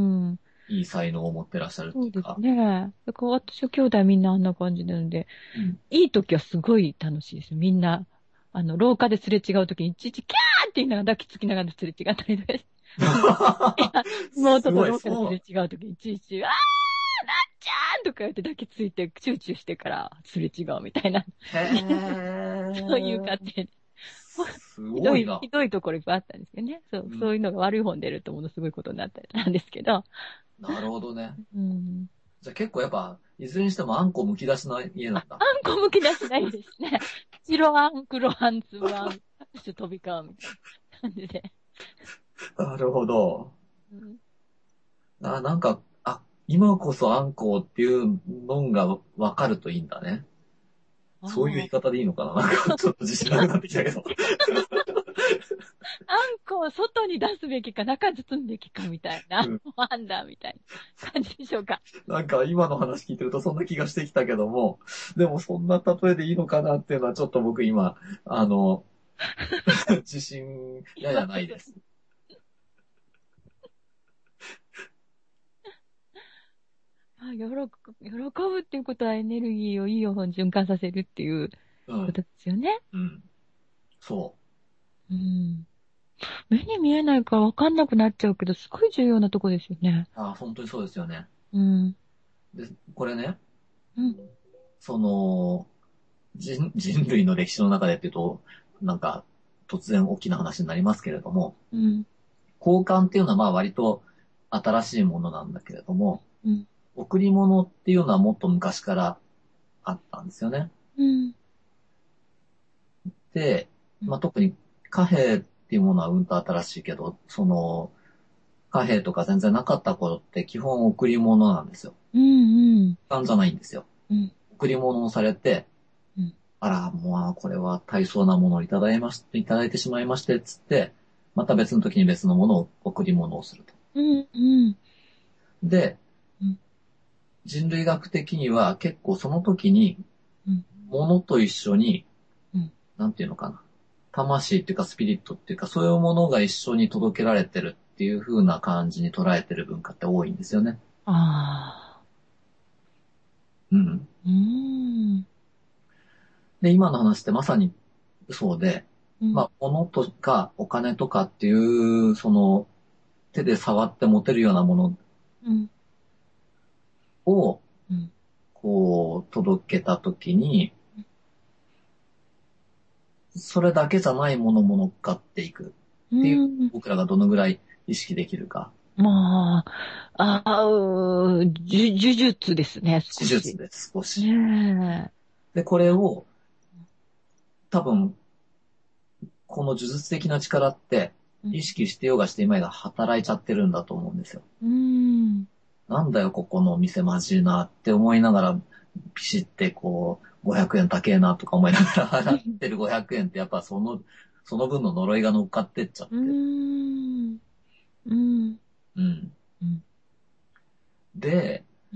Speaker 1: いい才能を持ってらっしゃるって
Speaker 2: そうです
Speaker 1: いうか。
Speaker 2: ね。だから私は兄弟みんなあんな感じなので、
Speaker 1: うん。
Speaker 2: いい時はすごい楽しいです。みんな、あの、廊下ですれ違う時にいちいちキャーって言いながら抱きつきながらすれ違ったりとかして、いや、妹と
Speaker 1: すごい、
Speaker 2: 廊下ですれ
Speaker 1: そう。
Speaker 2: 違う時にいちいち、あーなっちゃんとか言って抱きついて、チューチューしてからすれ違うみたいな、
Speaker 1: へ
Speaker 2: そういう家
Speaker 1: え。
Speaker 2: 庭で。
Speaker 1: す
Speaker 2: ひどい、
Speaker 1: ごいな。
Speaker 2: ひどいところいっぱいあったんですけどね。そう、
Speaker 1: うん。
Speaker 2: そういうのが悪い本出るとものすごいことになったんですけど。
Speaker 1: なるほどね。
Speaker 2: うん。
Speaker 1: じゃあ結構やっぱ、いずれにしてもあんこむき出しの家な
Speaker 2: あ、
Speaker 1: んだ。
Speaker 2: あんこむき出しないですね。白あん、黒あん、粒あん、各種飛び交うみたいな感じで。
Speaker 1: なるほど。
Speaker 2: うん、
Speaker 1: あ、なんか、あ、今こそあんこっていうのがわかるといいんだね。そういう言い
Speaker 2: あ
Speaker 1: 方でいいのかな。なんかちょっと自信なくなってきたけど。
Speaker 2: あ。あんこう、外に出すべきか、中に包むべきかみたいな、
Speaker 1: うん
Speaker 2: 判断みたいな感じでしょうか。
Speaker 1: なんか今の話聞いてるとそんな気がしてきたけども、でもそんな例えでいいのかなっていうのはちょっと僕今、あの、自信ややないです。
Speaker 2: あ、喜ぶ、喜ぶっていうことはエネルギーをいいように循環させるっていう
Speaker 1: うん。
Speaker 2: ことですよね。
Speaker 1: うん。そ
Speaker 2: うん。目に見えないから分かんなくなっちゃうけど、すごい重要なとこですよね。
Speaker 1: う。あ、本当にそうですよね。
Speaker 2: うん。
Speaker 1: で、これね、
Speaker 2: うん。
Speaker 1: その、人、人類の歴史の中でっていうと、なんか、突然大きな話になりますけれども、
Speaker 2: うん。
Speaker 1: 交換っていうのはまあ割と新しいものなんだけれども、
Speaker 2: うん。
Speaker 1: 贈り物っていうのはもっと昔からあったんですよね。
Speaker 2: うん。
Speaker 1: で、まあ、特に貨幣っていうものはうんと新しいけど、その、貨幣とか全然なかった頃って基本贈り物なんですよ。
Speaker 2: うん。
Speaker 1: 交換じゃないんですよ。
Speaker 2: うん。
Speaker 1: 贈り物をされて、
Speaker 2: うん。
Speaker 1: あら、もうこれは大層なものをいただいまし、いただいてしまいまして、つって、また別の時に別のものを贈り物をすると。
Speaker 2: うん。うん。
Speaker 1: で、
Speaker 2: うん。
Speaker 1: 人類学的には結構その時に、
Speaker 2: うん。
Speaker 1: 物と一緒に、
Speaker 2: うん。
Speaker 1: なんていうのかな。魂っていうかスピリットっていうか、そういうものが一緒に届けられてるっていう風な感じに捉えてる文化って多いんですよね。
Speaker 2: ああ。
Speaker 1: うん。
Speaker 2: うーん。
Speaker 1: で、今の話ってまさにそうで、
Speaker 2: うん。
Speaker 1: まあ、物とかお金とかっていう、その、手で触って持てるようなもの
Speaker 2: うん。
Speaker 1: を、
Speaker 2: うん。
Speaker 1: こう、届けたときに、それだけじゃないものも乗っかっていく
Speaker 2: う
Speaker 1: っていう、
Speaker 2: ん。
Speaker 1: 僕らがどのぐらい意識できるか。
Speaker 2: まあ、ああ、うー呪呪術ですね、
Speaker 1: 手
Speaker 2: 少し。
Speaker 1: 術です、少し。
Speaker 2: ね
Speaker 1: で、これを、多分、この呪術的な力って、
Speaker 2: え。うん。
Speaker 1: 意識してようがしていまいが働いちゃってるんだと思うんですよ。
Speaker 2: うーん。
Speaker 1: なんだよ、ここのお店まじいなって思いながら、ピシってこう、ごひゃくえん高えなとか思いながら払ってるごひゃくえんってやっぱその、その分の呪いが乗っかってっちゃっ
Speaker 2: うー
Speaker 1: て。
Speaker 2: ん。うん。
Speaker 1: うん。
Speaker 2: うん。
Speaker 1: で、
Speaker 2: うん。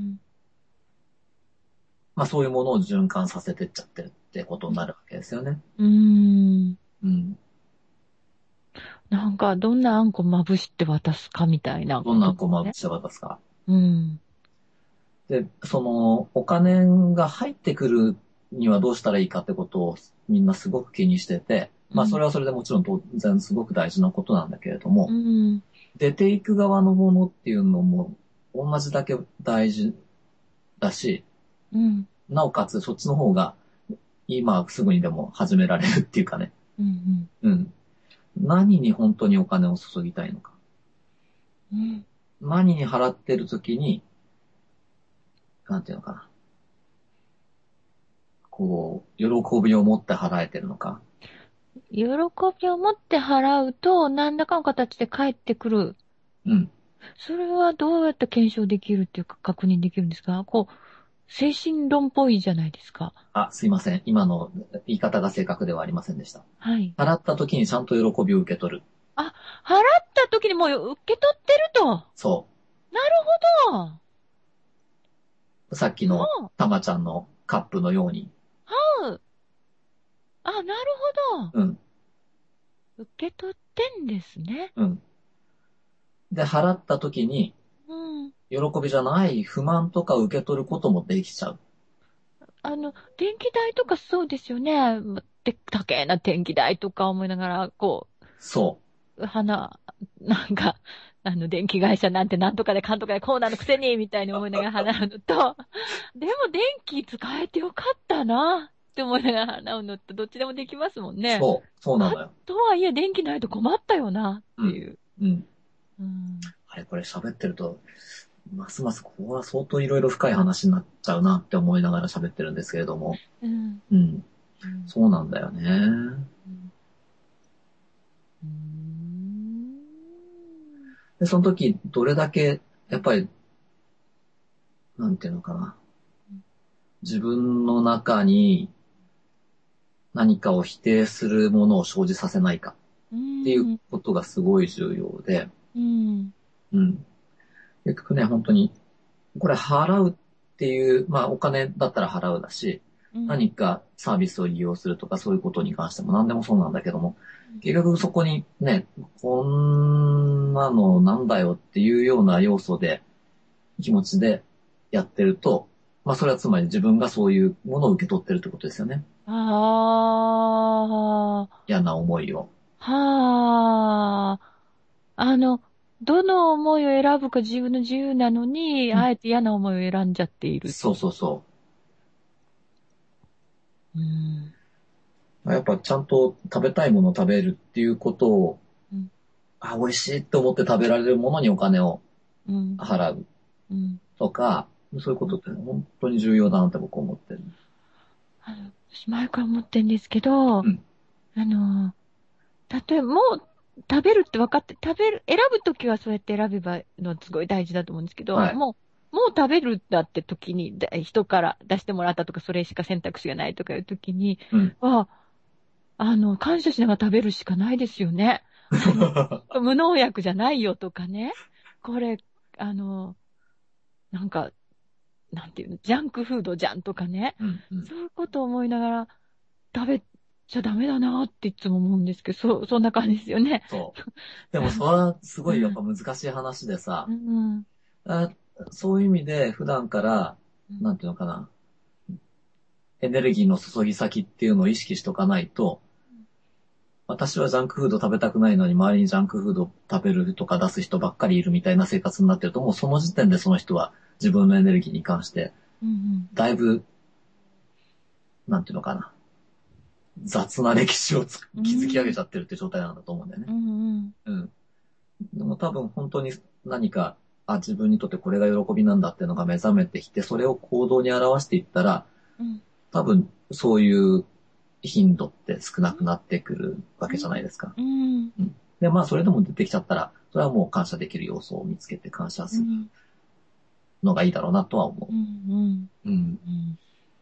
Speaker 1: まあそういうものを循環させてっちゃってるってことになるわけですよね。
Speaker 2: うーん。
Speaker 1: うん。
Speaker 2: なんか、どんなあんこまぶして渡すかみたいな
Speaker 1: どん
Speaker 2: ことね。
Speaker 1: なこまぶし渡すか。
Speaker 2: うん。
Speaker 1: で、その、お金が入ってくるにはどうしたらいいかってことをみんなすごく気にしてて、まあそれはそれでもちろん当然すごく大事なことなんだけれども、
Speaker 2: うん。
Speaker 1: 出ていく側のものっていうのも同じだけ大事だし、
Speaker 2: うん。
Speaker 1: なおかつそっちの方が今すぐにでも始められるっていうかね。
Speaker 2: うん。
Speaker 1: うん。何に本当にお金を注ぎたいのか。
Speaker 2: うん。
Speaker 1: 何に払ってる時に、なんていうのかな。こう、喜びを持って払えてるのか。
Speaker 2: 喜びを持って払うと、何らかの形で返ってくる。
Speaker 1: うん。
Speaker 2: それはどうやって検証できるっていうか確認できるんですか？こう、精神論っぽいじゃないですか。
Speaker 1: あ、すいません。今の言い方が正確ではありませんでした。
Speaker 2: はい。
Speaker 1: 払った時にちゃんと喜びを受け取る。
Speaker 2: あ、払った時にもう受け取ってると。なる
Speaker 1: そ
Speaker 2: ほど。
Speaker 1: う。さっきの
Speaker 2: は
Speaker 1: たまちゃんのカップのように。
Speaker 2: あ、はあ。あ、なるほど。
Speaker 1: うん。
Speaker 2: 受け取ってんですね。
Speaker 1: うん。で、払った時に、
Speaker 2: うん。
Speaker 1: 喜びじゃない不満とか受け取ることもできちゃう。
Speaker 2: あの、電気代とかそうですよね。で、高えな電気代とか思いながら、こ
Speaker 1: そ
Speaker 2: う、花、なんか、あの、電気会社なんてなんとかでかんとかでこうなのくせに、みたいに思いながら払うのと、でも電気使えてよかったな、って思いながら払うのと、どっちでもできますもん
Speaker 1: う。
Speaker 2: ね。
Speaker 1: そう。そうな
Speaker 2: か、
Speaker 1: のよ。
Speaker 2: とはいえ電気ないと困ったよな、っ
Speaker 1: うん。
Speaker 2: ていう。
Speaker 1: うん。
Speaker 2: うん。
Speaker 1: あれ、これ喋ってると、ますますここは相当いろいろ深い話になっちゃうなって思いながら喋ってるんですけれども。
Speaker 2: うん。
Speaker 1: うん。
Speaker 2: うん。
Speaker 1: そうなんだよね。
Speaker 2: うん。うーん。
Speaker 1: で、その時、どれだけ、やっぱり、なんていうのかな。自分の中に何かを否定するものを生じさせないか。
Speaker 2: うん
Speaker 1: っていうことがすごい重要で、
Speaker 2: うん
Speaker 1: うん。結局ね、本当に、これ払うっていう、まあお金だったら払うだし、
Speaker 2: うん
Speaker 1: 何かサービスを利用するとかそういうことに関しても何でもそうなんだけども、結局そこにね、こんなのなんだよっていうような要素で、気持ちでやってると、まあそれはつまり自分がそういうものを受け取ってるってことですよね。
Speaker 2: ああ、
Speaker 1: 嫌な思いを。
Speaker 2: はあ、あの、どの思いを選ぶか自分の自由なのに、
Speaker 1: うん。
Speaker 2: あえて嫌な思いを選んじゃっている。
Speaker 1: そうそうそ
Speaker 2: うん。
Speaker 1: う。やっぱちゃんと食べたいものを食べるっていうことを、
Speaker 2: うん。
Speaker 1: あ、美味しいって思って食べられるものにお金を
Speaker 2: うん。
Speaker 1: 払う
Speaker 2: うん。
Speaker 1: とか、そういうことって本当に重要だなって僕は思ってる。
Speaker 2: あの、私前から思ってるんですけど、あ
Speaker 1: うん。
Speaker 2: の、例えば、もう食べるって分かって、食べる、選ぶときはそうやって選べばのはすごい大事だと思うんですけど、
Speaker 1: はい。
Speaker 2: もう、もう食べるんだって時に、だ人から出してもらったとか、それしか選択肢がないとかいう時に
Speaker 1: うん。
Speaker 2: は、あの、感謝しながら食べるしかないですよね。あの、無農薬じゃないよとかね。これ、あの、なんか、なんていうの、ジャンクフードじゃんとかね。
Speaker 1: うん。うん。
Speaker 2: そういうことを思いながら食べちゃダメだなっていつも思うんですけど、そう、そんな感じですよね。
Speaker 1: そう。でもそれはすごいやっぱ
Speaker 2: うん。
Speaker 1: 難しい話でさ、
Speaker 2: うん。
Speaker 1: あ、そういう意味で普段から、
Speaker 2: うん。
Speaker 1: なんていうのかな、エネルギーの注ぎ先っていうのを意識しとかないと、私はジャンクフード食べたくないのに周りにジャンクフード食べるとか出す人ばっかりいるみたいな生活になってると、もうその時点でその人は自分のエネルギーに関して、
Speaker 2: うん。
Speaker 1: だいぶ、なんていうのかな、雑な歴史をつ
Speaker 2: うん。
Speaker 1: 築き上げち
Speaker 2: うん。
Speaker 1: ゃってるって状態なんだと思うんだよね。
Speaker 2: うん。
Speaker 1: うん。でも多分本当に何か、あ、自分にとってこれが喜びなんだっていうのが目覚めてきて、それを行動に表していったら、
Speaker 2: うん。
Speaker 1: 多分そういう頻度って少なくなってくるわけじゃないですか。
Speaker 2: うん。
Speaker 1: うん。で、まあそれでも出てきちゃったら、それはもう感謝できる要素を見つけて感謝する
Speaker 2: うん。
Speaker 1: のがいいだろうなとは思
Speaker 2: うん。
Speaker 1: う。うん。
Speaker 2: うん。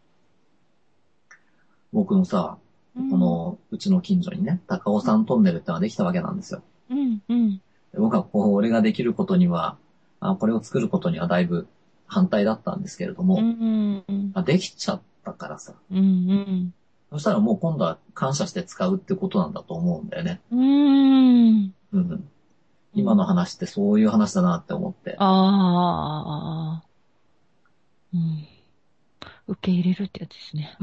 Speaker 1: 僕のさ、
Speaker 2: うん。
Speaker 1: このうちの近所にね、高尾山トンネルってのができたわけなんですよ。
Speaker 2: うん。うん。
Speaker 1: で僕はこう、俺ができることには、あ、これを作ることにはだいぶ反対だったんですけれど
Speaker 2: う
Speaker 1: も、
Speaker 2: ん。うん。
Speaker 1: あ、できちゃったからさ、
Speaker 2: うん。
Speaker 1: そしたらもう今度は感謝して使うってことなんだと思うんだよね。
Speaker 2: うん。
Speaker 1: うん。今の
Speaker 2: うん。
Speaker 1: 話ってそういう話だなって思って。
Speaker 2: ああ。うん。受け入れるってやつですね。
Speaker 1: うん。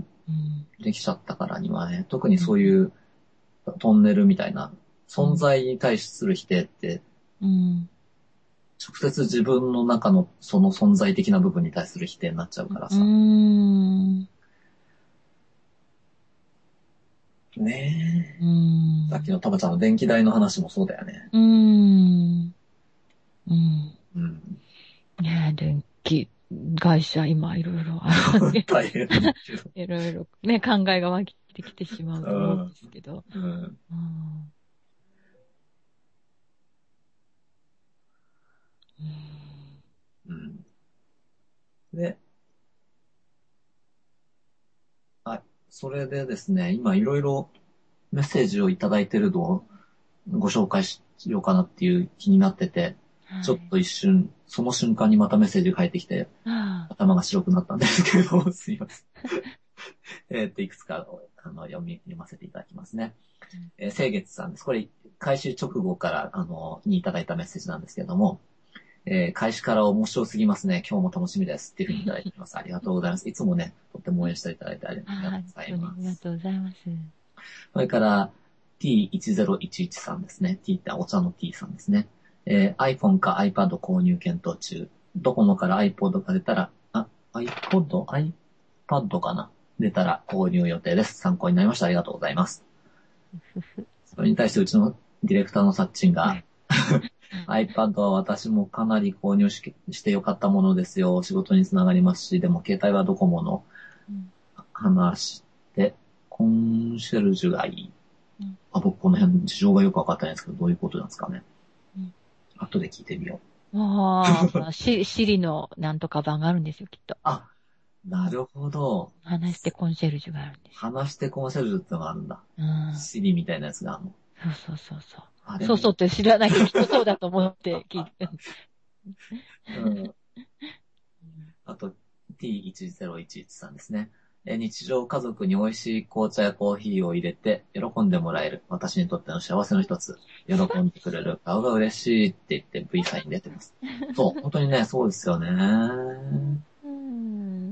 Speaker 2: うん。
Speaker 1: できちゃったからにはね、特に
Speaker 2: うん。
Speaker 1: そういうトンネルみたいな存
Speaker 2: うん。
Speaker 1: 在に対する否定って、
Speaker 2: うん。
Speaker 1: 直接自分の中のその存在的な部分に対する否定になっちゃうから
Speaker 2: う
Speaker 1: さ。
Speaker 2: ん。
Speaker 1: ね
Speaker 2: う
Speaker 1: え。さっき
Speaker 2: ん。
Speaker 1: のたまちゃんの電気代の話もそうだよね。
Speaker 2: うん。うん。
Speaker 1: うん。
Speaker 2: ねえ、電気会社、今いろいろあるんで、
Speaker 1: 大変だけど。
Speaker 2: いろいろね、考えが湧きてきてしまう
Speaker 1: う
Speaker 2: と思うんで
Speaker 1: ん。
Speaker 2: すけど。
Speaker 1: うん。
Speaker 2: うん。
Speaker 1: うん。で、はい。それでですね、今いろいろメッセージをいただいてるのをご紹介しようかなっていう気になってて、ちょっ
Speaker 2: はい。
Speaker 1: と一瞬、その瞬間にまたメッセージが返ってきて、
Speaker 2: ああ。
Speaker 1: 頭が白くなったんですけど、すいません。えっと、いくつかあの読み、読ませていただきますね。えー、清月さんです。これ、開始直後から、あの、にいただいたメッセージなんですけれども、えー開始から面白すぎますね。今日も楽しみです。っていうふうにいただいています。ありがとうございます。いつもね、とっても応援していただいてありがとう
Speaker 2: ああ、
Speaker 1: ござい
Speaker 2: 本当にあ
Speaker 1: ます。
Speaker 2: りがとうございます。
Speaker 1: それから、ティーいちゼロいちいち さんですね。T ってお茶の T さんですね。えー iPhone か iPad 購入検討中。どこのから iPod が出たら、あ、iPod?iPad かな出たら購入予定です。参考になりました。ありがとうございます。
Speaker 2: ふふ。
Speaker 1: それに対してうちのディレクターのサッチンが、iPad は私もかなり購入ししてよかったものですよ。仕事につながりますし、でも携帯はドコモの
Speaker 2: うん。
Speaker 1: 話で、コンシェルジュがいい。
Speaker 2: うん。
Speaker 1: あ、僕この辺事情がよくわかってないんですけど、どういうことなんですかね。
Speaker 2: うん。
Speaker 1: 後で聞いてみよう。
Speaker 2: ああ、シシリのなんとか版があるんですよ、きっと。
Speaker 1: あ、
Speaker 2: うん。
Speaker 1: なるほど。
Speaker 2: 話してコンシェルジュがあるんですよ。
Speaker 1: 話してコンシェルジュってのがあるんだ。
Speaker 2: うん。
Speaker 1: シリみたいなやつがあるの。
Speaker 2: そうそうそうそう。
Speaker 1: あ、でも、
Speaker 2: そうそうって知らないけど、きっとそうだと思って聞いて。
Speaker 1: うん。あと、ティーいちぜろいちいち さんですね。え日常家族に美味しい紅茶やコーヒーを入れて喜んでもらえる。私にとっての幸せの一つ。喜んでくれる顔が嬉しいって言って V サイン出てます。そう、本当にね、そうですよね。
Speaker 2: うん。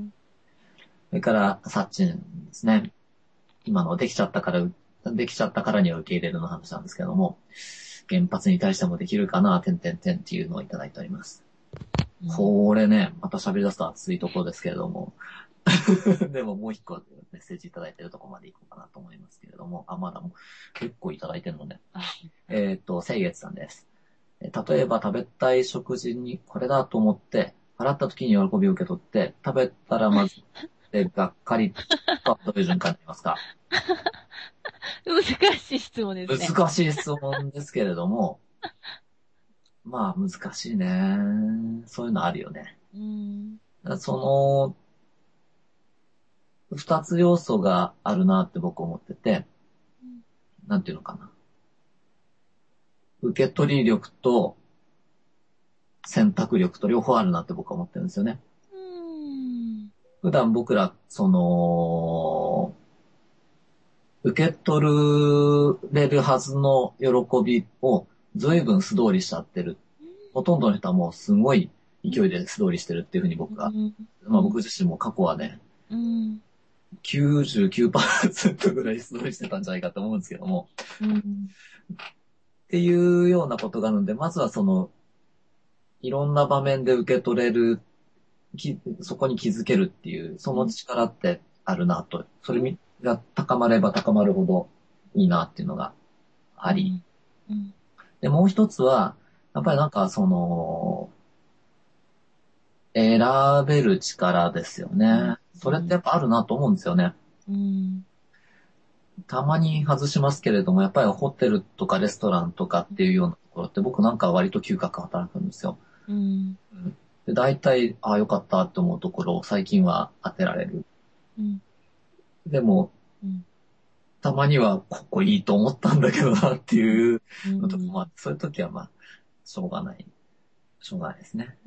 Speaker 1: それから、サッチンですね。今のできちゃったから、できちゃったからには受け入れるの話なんですけども、原発に対してもできるかな、てんてんてんっていうのをいただいております。これね、また喋り出すと熱いところですけれども、でももう一個メッセージいただいてるところまで行こうかなと思いますけれども、あ、まだもう結構いただいてるので、えっ、と、せいげつさんです。例えば食べたい食事にこれだと思って、払った時に喜びを受け取って、食べたらまずでがっかりとどういう循環になりますか？
Speaker 2: 難しい質問ですね。
Speaker 1: 難しい質問ですけれども、まあ難しいね。そういうのあるよね。
Speaker 2: うん。
Speaker 1: その二つ要素があるなって僕思ってて、なんていうのかな。受け取り力と選択力と両方あるなって僕は思ってるんですよね。
Speaker 2: うん。
Speaker 1: 普段僕ら、その、受け取れるはずの喜びを随分素通りしちゃってる。ほとんどの人はもうすごい勢いで素通りしてるっていうふうに僕が、まあ僕自身も過去はね、
Speaker 2: うん。
Speaker 1: きゅうじゅうきゅうパーセントぐらい素通りしてたんじゃないかと思うんですけども、
Speaker 2: うん。
Speaker 1: っていうようなことがあるので、まずはその、いろんな場面で受け取れる、きそこに気づけるっていう、その力ってあるなと。それが高まれば高まるほどいいなっていうのがあり。
Speaker 2: うん。
Speaker 1: で、もう一つは、やっぱりなんかその、選べる力ですよね。それってやっぱあるなと思うんですよね。
Speaker 2: うん。
Speaker 1: たまに外しますけれども、やっぱりホテルとかレストランとかっていうようなところって僕なんか割と嗅覚働くんですよ。
Speaker 2: うん。
Speaker 1: で、大体、ああ、よかったって思うところを最近は当てられる。
Speaker 2: うん。
Speaker 1: でも、
Speaker 2: うん。
Speaker 1: たまにはここいいと思ったんだけどなっていう
Speaker 2: う
Speaker 1: のとか、ま
Speaker 2: ん。
Speaker 1: あ、そういう時はまあ、しょうがない。しょうがないですね。
Speaker 2: うん。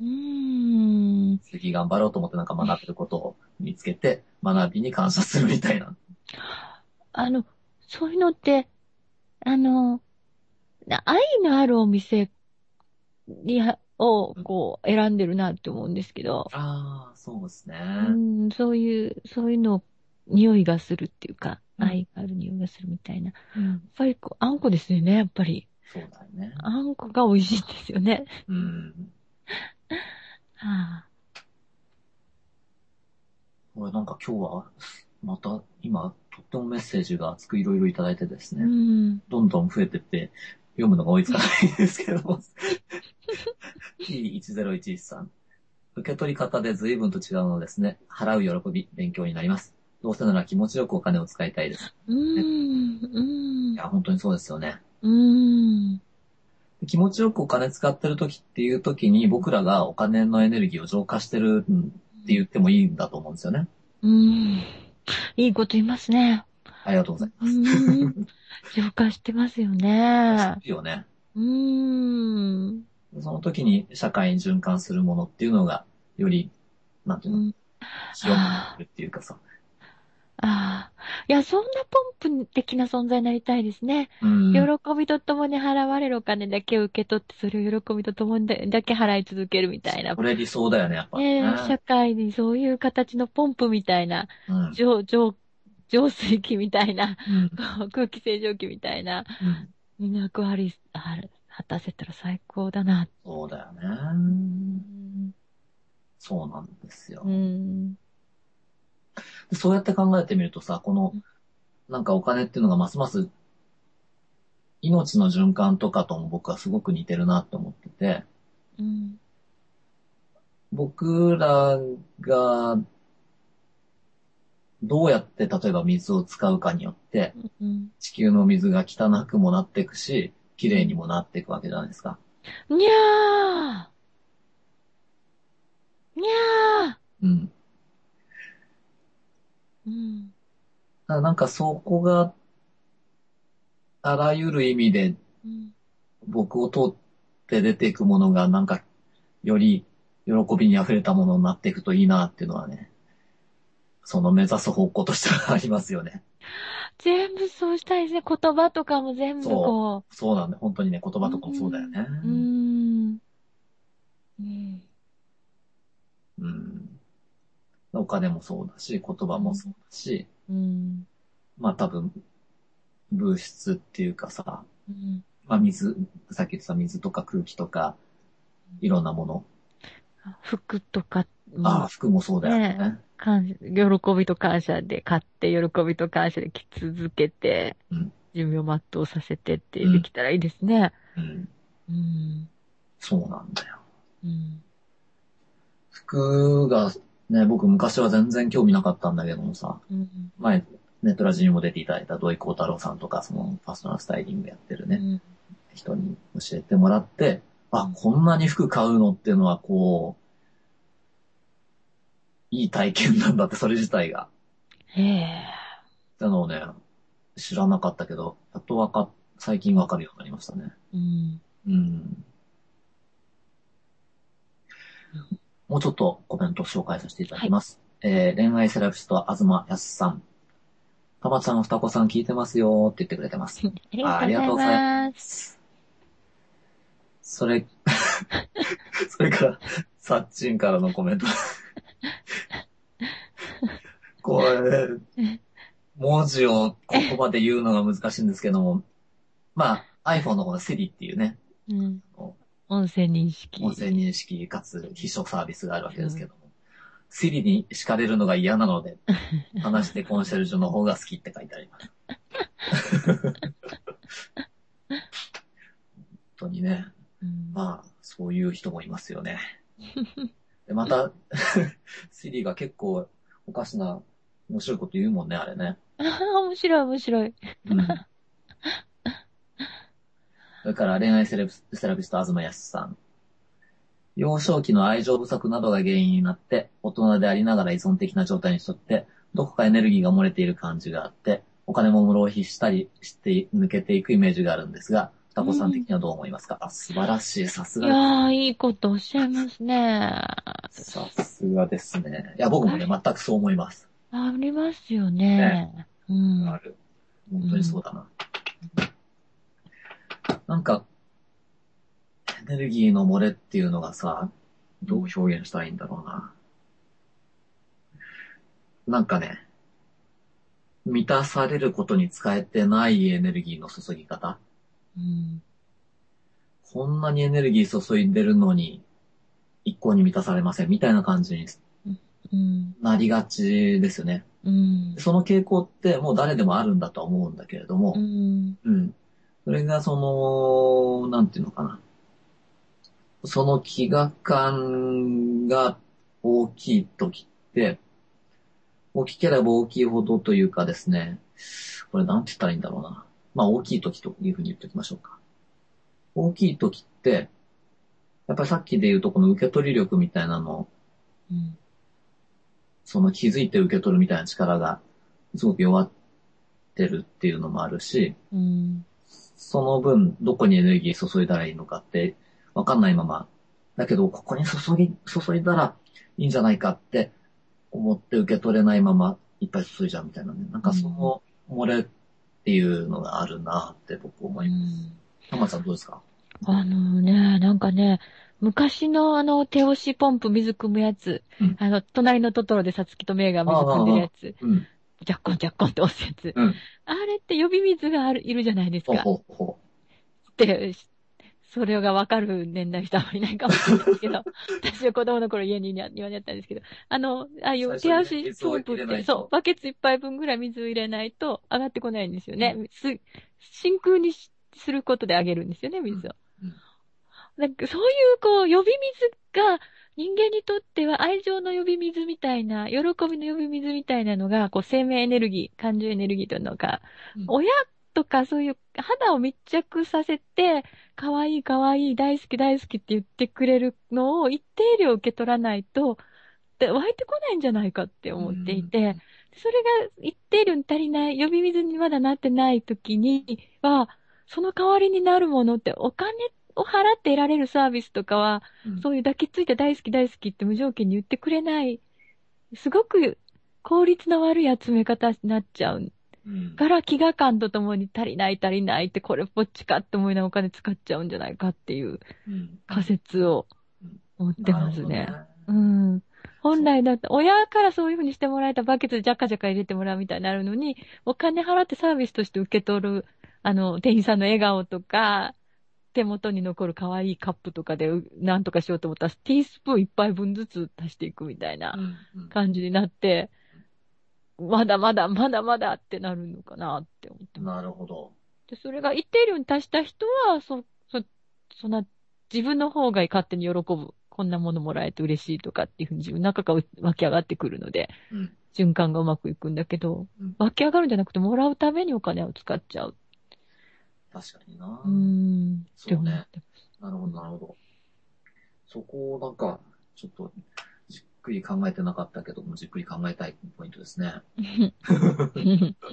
Speaker 1: 次頑張ろうと思ってなんか学べることを見つけて、学びに感謝するみたいな。
Speaker 2: あの、そういうのって、あの、な愛のあるお店には、を、こう、選んでるなって思うんですけど、
Speaker 1: ああ、そうです
Speaker 2: う
Speaker 1: ね。
Speaker 2: ん、そういう、そういうの、匂いがするっていうか、
Speaker 1: うん。
Speaker 2: 愛がある匂いがするみたいな。やっ
Speaker 1: うん。
Speaker 2: ぱりこう、あんこですよね、やっぱり。
Speaker 1: そうだよね。
Speaker 2: あんこが美味しいんですよね。
Speaker 1: うん。
Speaker 2: はあ、
Speaker 1: これなんか今日は、また今、とってもメッセージが熱くいろいろいただいてです
Speaker 2: う
Speaker 1: ね、
Speaker 2: ん。
Speaker 1: どんどん増えてって読むのが追いつかないんですけども、ティーいちぜろいちいち さん。受け取り方で随分と違うのですね。払う喜び、勉強になります。どうせなら気持ちよくお金を使いたいです。
Speaker 2: う
Speaker 1: ね、
Speaker 2: ん。うん。
Speaker 1: いや、本当にそうですよね。
Speaker 2: うん。
Speaker 1: 気持ちよくお金使ってる時っていう時に僕らがお金のエネルギーを浄化してるって言ってもいいんだと思うんですよね。
Speaker 2: うん。いいこと言いますね。
Speaker 1: ありがとうござい
Speaker 2: う
Speaker 1: ます。
Speaker 2: ん。浄化してますよ
Speaker 1: して
Speaker 2: ね。
Speaker 1: るよね。
Speaker 2: うん。
Speaker 1: その時に社会に循環するものっていうのが、より、なんていうの、
Speaker 2: うん。
Speaker 1: 清め
Speaker 2: あ
Speaker 1: るっていうかさ。
Speaker 2: あ。ああ。いや、そんなポンプ的な存在になりたいですね。
Speaker 1: う
Speaker 2: 喜
Speaker 1: ん。
Speaker 2: びとともに払われるお金だけを受け取って、それを喜びとともにだだけ払い続けるみたいな。
Speaker 1: それ理想だよね、やっぱ
Speaker 2: ねえ、
Speaker 1: ね。
Speaker 2: 社会にそういう形のポンプみたいな、
Speaker 1: うん。
Speaker 2: 浄、浄、浄水器みたいな、
Speaker 1: うん。
Speaker 2: こう空気清浄機みたいな、
Speaker 1: うん。
Speaker 2: 役割、ある、果たせたら最高だな。
Speaker 1: そうだよ
Speaker 2: う
Speaker 1: ね。
Speaker 2: ん。
Speaker 1: そうなんです
Speaker 2: う
Speaker 1: よ。
Speaker 2: ん。
Speaker 1: でそうやって考えてみるとさ、この、なんかお金っていうのがますます命の循環とかとも僕はすごく似てるなって思ってて、
Speaker 2: うん。
Speaker 1: 僕らがどうやって例えば水を使うかによって、
Speaker 2: うん。
Speaker 1: 地球の水が汚くもなっていくし、綺麗にもなっていくわけじゃないですか。
Speaker 2: にゃーにゃ
Speaker 1: うん。
Speaker 2: ーうん。
Speaker 1: だからなんかそこがあらゆる意味で
Speaker 2: うん。
Speaker 1: 僕を通って出ていくものがなんかより喜びに溢れたものになっていくといいなっていうのはね、その目指す方向としてはありますよね。
Speaker 2: 全部そうしたいですね。言葉とかも全部
Speaker 1: そ
Speaker 2: こ
Speaker 1: う。そうなんだ。本当にね、言
Speaker 2: う。
Speaker 1: 葉
Speaker 2: う
Speaker 1: とかもそうだよ
Speaker 2: ん。
Speaker 1: ね。
Speaker 2: うん。うん。
Speaker 1: うん。お金もそうだし、言葉
Speaker 2: うん。
Speaker 1: もそうだし、
Speaker 2: うん。
Speaker 1: まあ多分物質っていうかさ、
Speaker 2: うん。
Speaker 1: まあ水、さっき言ってた水とか空気とか、いろんなもの。
Speaker 2: 服とか
Speaker 1: ああ、
Speaker 2: も、
Speaker 1: 服もそうだよ
Speaker 2: ね、
Speaker 1: ね。
Speaker 2: 感喜びと感謝で買って、喜びと感謝で着続けて、
Speaker 1: うん。
Speaker 2: 寿命を全うさせてって
Speaker 1: うん。
Speaker 2: できたらいいですね。
Speaker 1: うん。
Speaker 2: うん。
Speaker 1: そうなんだよ。
Speaker 2: うん。
Speaker 1: 服がね、僕昔は全然興味なかったんだけどもさ、
Speaker 2: うん。
Speaker 1: 前、ネットラジにも出ていただいた土井幸太郎さんとか、そのファッショナルスタイリングやってるね、
Speaker 2: うん。
Speaker 1: 人に教えてもらって、あ、
Speaker 2: うん。
Speaker 1: こんなに服買うのっていうのはこう、いい体験なんだって、それ自体が。
Speaker 2: へえ。
Speaker 1: ってのをね、知らなかったけど、やっとわかっ、最近わかるようになりましたね。
Speaker 2: うん。
Speaker 1: うん。もうちょっとコメント紹介させていただ
Speaker 2: はい。
Speaker 1: きます。えー、恋愛セラピスト、東康さん。たまちゃん、ふたこさん聞いてますよって言ってくれてます。
Speaker 2: ありが
Speaker 1: あ、ありが
Speaker 2: とうござい
Speaker 1: とうございま
Speaker 2: ます。
Speaker 1: す。それ、それから、サッチンからのコメント。これ、文字を言葉で言うのが難しいんですけども、まあ、iPhone の方の Siri っていうね、
Speaker 2: うん。音声認識。
Speaker 1: 音声認識かつ秘書サービスがあるわけ
Speaker 2: うん。
Speaker 1: ですけども、Siri に敷かれるのが嫌なので、話してコンシェルジュの方が好きって書いてあります。本当にね。
Speaker 2: うん。
Speaker 1: まあ、そういう人もいますよね。で、また、Siri が結構おかしな、面白いこと言うもんね、あれね。
Speaker 2: ああ、面白い、面白い。
Speaker 1: うん。それから恋愛セレブセラピスト、東康さん。幼少期の愛情不足などが原因になって、大人でありながら依存的な状態にしとって、どこかエネルギーが漏れている感じがあって、お金も浪費したりして抜けていくイメージがあるんですが、双子さん
Speaker 2: うん。
Speaker 1: 的にはどう思いますか？あ、素晴らしい。さすがです。
Speaker 2: いやー、いいことおっしゃいますね。
Speaker 1: さすがですね。いや、僕もね、
Speaker 2: あれ、
Speaker 1: 全くそう思います。
Speaker 2: ありますよ
Speaker 1: ね。
Speaker 2: ね。うん。
Speaker 1: ある。本当にそ
Speaker 2: うん。
Speaker 1: うだな。なんか、エネルギーの漏れっていうのがさ、どう
Speaker 2: うん。
Speaker 1: 表現したらいいんだろうな。なんかね、満たされることに使えてないエネルギーの注ぎ方。
Speaker 2: うん。
Speaker 1: こんなにエネルギー注いでるのに、一向に満たされませんみたいな感じに
Speaker 2: うん。
Speaker 1: なりがちですよね。
Speaker 2: うん。
Speaker 1: その傾向ってもう誰でもあるんだとは思うんだけれど
Speaker 2: う
Speaker 1: も、
Speaker 2: ん。
Speaker 1: うん。それがその、なんていうのかな。その飢餓感が大きい時って、大きければ大きいほどというかですね、これなんて言ったらいいんだろうな。まあ大きい時というふうに言っておきましょうか。大きい時って、やっぱりさっきで言うとこの受け取り力みたいなのを、
Speaker 2: うん。
Speaker 1: その気づいて受け取るみたいな力がすごく弱ってるっていうのもあるし、
Speaker 2: うん。
Speaker 1: その分どこにエネルギー注いだらいいのかってわかんないまま、だけどここに注ぎ、注いだらいいんじゃないかって思って受け取れないままいっぱい注いじゃうみたいなね。なんかその漏れっていうのがあるなって僕
Speaker 2: う
Speaker 1: 思います。
Speaker 2: ん。
Speaker 1: たまさんどうですか？
Speaker 2: あのね、なんかね、昔のあの、手押しポンプ水汲むやつ、
Speaker 1: うん。
Speaker 2: あの、隣のトトロでサツキとメイが
Speaker 1: ああ、
Speaker 2: 水汲んでる
Speaker 1: ああ、
Speaker 2: やつ、
Speaker 1: うん。
Speaker 2: ジャッコンジャッコンって押すやつ。
Speaker 1: うん。
Speaker 2: あれって呼び水がある、いるじゃないです
Speaker 1: ほう
Speaker 2: か。
Speaker 1: ほうほ
Speaker 2: で、それがわかる年代の人はあまりいないかもしれないですけど、私は子供の頃家に庭にあったんですけど、あの、ああい
Speaker 1: う。最
Speaker 2: う手
Speaker 1: 初にね、
Speaker 2: 押し
Speaker 1: 水を入
Speaker 2: ポンプって、そう、
Speaker 1: れないと。
Speaker 2: バケツ一杯分ぐらい水を入れないと上がってこないんですよ
Speaker 1: うん。
Speaker 2: ね。す、真空にしすることであげるんですよね、
Speaker 1: うん。
Speaker 2: 水を。
Speaker 1: うん。
Speaker 2: なんかそういう、こう、呼び水が、人間にとっては愛情の呼び水みたいな、喜びの呼び水みたいなのが、こう、生命エネルギー、感情エネルギーというのが、
Speaker 1: うん。
Speaker 2: 親とかそういう肌を密着させて、可愛い可愛い大好き大好きって言ってくれるのを一定量受け取らないと、で湧いてこないんじゃないかって
Speaker 1: う
Speaker 2: 思ってい
Speaker 1: ん。
Speaker 2: て、 それが一定量に足りない、呼び水にまだなってない時には、その代わりになるものってお金を払って得られるサービスとかは、
Speaker 1: うん。
Speaker 2: そういう抱きついて大好き大好きって無条件に言ってくれない、すごく効率の悪い集め方になっちゃう
Speaker 1: うん。
Speaker 2: から飢餓感とともに足りない足りないってこれっぽっちかって思いながらお金使っちゃうんじゃないかっていう
Speaker 1: うん。う
Speaker 2: 仮
Speaker 1: ん。
Speaker 2: 説を
Speaker 1: うん。
Speaker 2: 持って
Speaker 1: なる
Speaker 2: ますね。
Speaker 1: ほどね。
Speaker 2: うん。本
Speaker 1: そう。
Speaker 2: 来だって、親からそういうふうにしてもらえたバケツでジャカジャカ入れてもらうみたいになるのに、お金払ってサービスとして受け取る、あの、店員さんの笑顔とか、手元に残る可愛いカップとかでうなんとかしようと思ったら、ティースプーン一杯分ずつ足していくみたいな
Speaker 1: うん。うん。
Speaker 2: 感じになって、まだまだ、まだまだってなるのかなって思ってます。
Speaker 1: なるほど。
Speaker 2: で、それが一定量に達した人は、そ、そ、そんな、自分の方が勝手に喜ぶ。こんなものもらえて嬉しいとかっていうふうに自分の中が湧き上がってくるので、
Speaker 1: うん。
Speaker 2: 循環がうまくいくんだけど、
Speaker 1: うん。
Speaker 2: 湧き上がるんじゃなくて、もらうためにお金を使っちゃう。
Speaker 1: 確かにな。
Speaker 2: うーん、って
Speaker 1: そうね。
Speaker 2: 思って
Speaker 1: なるほど、なるほど。そこをなんか、ちょっと、じっくり考えてなかったけども、じっくり考えたいポイントですね。
Speaker 2: ます。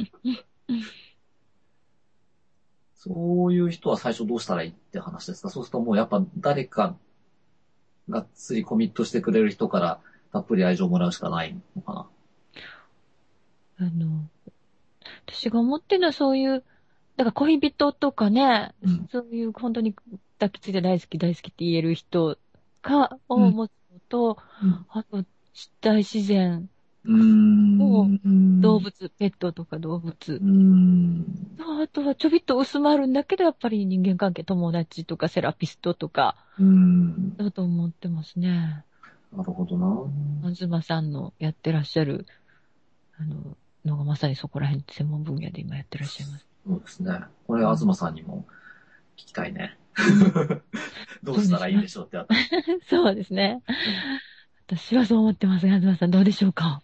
Speaker 1: そういう人は最初どうしたらいいって話ですか？そうするともうやっぱ誰かがっつりコミットしてくれる人からたっぷり愛情をもらうしかないのかな。
Speaker 2: あの、私が思ってるのはそういう、だから恋人とかね、
Speaker 1: うん。
Speaker 2: そういう本当に抱きついて大好き大好きって言える人が、
Speaker 1: うん。
Speaker 2: を持つのと、
Speaker 1: うん。
Speaker 2: あと、大自然
Speaker 1: うー
Speaker 2: を、動
Speaker 1: ん。
Speaker 2: 物、ペットとか動
Speaker 1: うー
Speaker 2: 物。
Speaker 1: ん。
Speaker 2: あとはちょびっと薄まるんだけど、やっぱり人間関係、友達とかセラピストとか、
Speaker 1: うーん。
Speaker 2: だと思ってますね。
Speaker 1: なるほどな。
Speaker 2: 東さんのやってらっしゃる、あの、のがまさにそこら辺専門分野で今やってらっしゃいます。
Speaker 1: そうですね。これ、
Speaker 2: うん。
Speaker 1: 東さんにも聞きたいね。
Speaker 2: うん。
Speaker 1: どうしたらいいん
Speaker 2: そうですね。
Speaker 1: でしょうってあったら。
Speaker 2: そうですね。
Speaker 1: うん。
Speaker 2: 私はそう思ってますが、東さんどうでしょうか？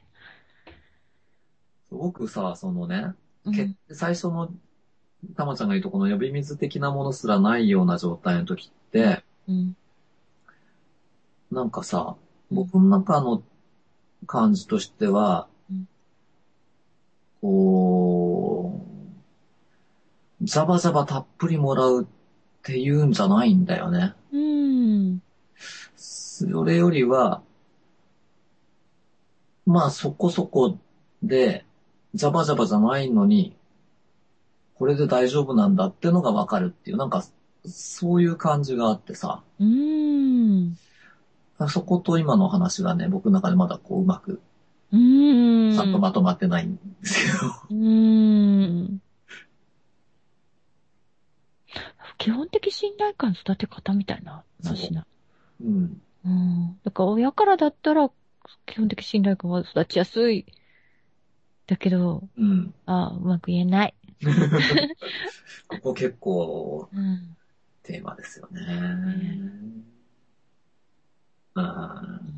Speaker 1: 僕さ、そのね、け、
Speaker 2: うん。
Speaker 1: 最初のたまちゃんが言うとこの呼び水的なものすらないような状態の時って、
Speaker 2: うん。
Speaker 1: なんかさ、
Speaker 2: うん。
Speaker 1: 僕の中の感じとしては、
Speaker 2: うん。
Speaker 1: こう、ジャバジャバたっぷりもらうっていうんじゃないんだよね。
Speaker 2: うん。
Speaker 1: それよりは、まあそこそこで、ジャバジャバじゃないのに、これで大丈夫なんだってのがわかるっていう、なんか、そういう感じがあってさ、
Speaker 2: うん。
Speaker 1: そこと今の話がね、僕の中でまだこううまく、
Speaker 2: うん。
Speaker 1: ちゃんとまとまってないんですけど。
Speaker 2: うん。基本的信頼感育て方みたいな話
Speaker 1: そ
Speaker 2: な。
Speaker 1: う。うん。
Speaker 2: うん。だから親からだったら、基本的信頼感は育ちやすい。だけど、
Speaker 1: うん。
Speaker 2: ああ、うまく言えない。
Speaker 1: ここ結構
Speaker 2: うん。
Speaker 1: テーマですよね。
Speaker 2: ね
Speaker 1: うん。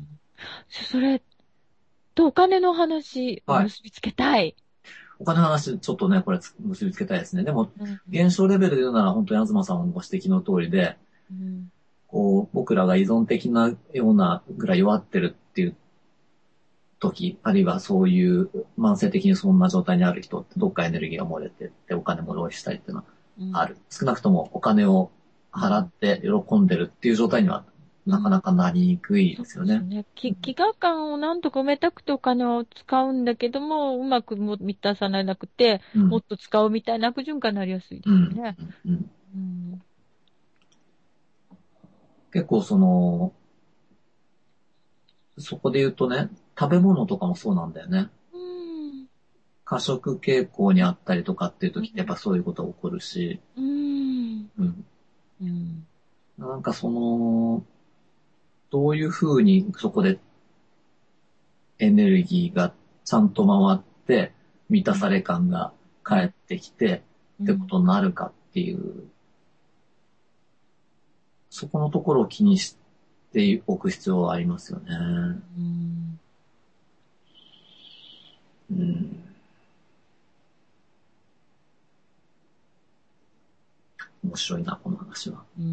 Speaker 2: うん、それとお金の話を
Speaker 1: はい。
Speaker 2: 結びつけたい。
Speaker 1: お金の話、ちょっとね、これつ結びつけたいですね。でも、
Speaker 2: うん。
Speaker 1: 現象レベルで言うなら本当に東さんご指摘の通りで、
Speaker 2: うん。
Speaker 1: こう、僕らが依存的なようなぐらい弱ってるっていう時、あるいはそういう慢性的にそんな状態にある人ってどっかエネルギーが漏れてってお金も浪費したりっていうのは
Speaker 2: うん。
Speaker 1: ある。少なくともお金を払って喜んでるっていう状態にはなかなかなりにくい
Speaker 2: そう
Speaker 1: ですよね。
Speaker 2: ですね。き、飢餓感をなんとか埋めたくてお金を使うんだけども、うまくも満たされなくて、
Speaker 1: うん。
Speaker 2: もっと使うみたいな悪循環になりやすいで
Speaker 1: うん。
Speaker 2: すよね。
Speaker 1: うん。
Speaker 2: うん。
Speaker 1: 結構その、そこで言うとね、食べ物とかもそうなんだよね。
Speaker 2: うん。
Speaker 1: 過食傾向にあったりとかっていう
Speaker 2: うん。
Speaker 1: 時ってやっぱそういうことが起こるし、
Speaker 2: うん。
Speaker 1: うん。
Speaker 2: うん。
Speaker 1: なんかその、どういうふうにそこでエネルギーがちゃんと回って満たされ感が返ってきてってこ
Speaker 2: うん。
Speaker 1: とになるかっていう、そこのところを気にしておく必要はありますよね。
Speaker 2: うん。
Speaker 1: うん。面白いな、この話は。
Speaker 2: うん。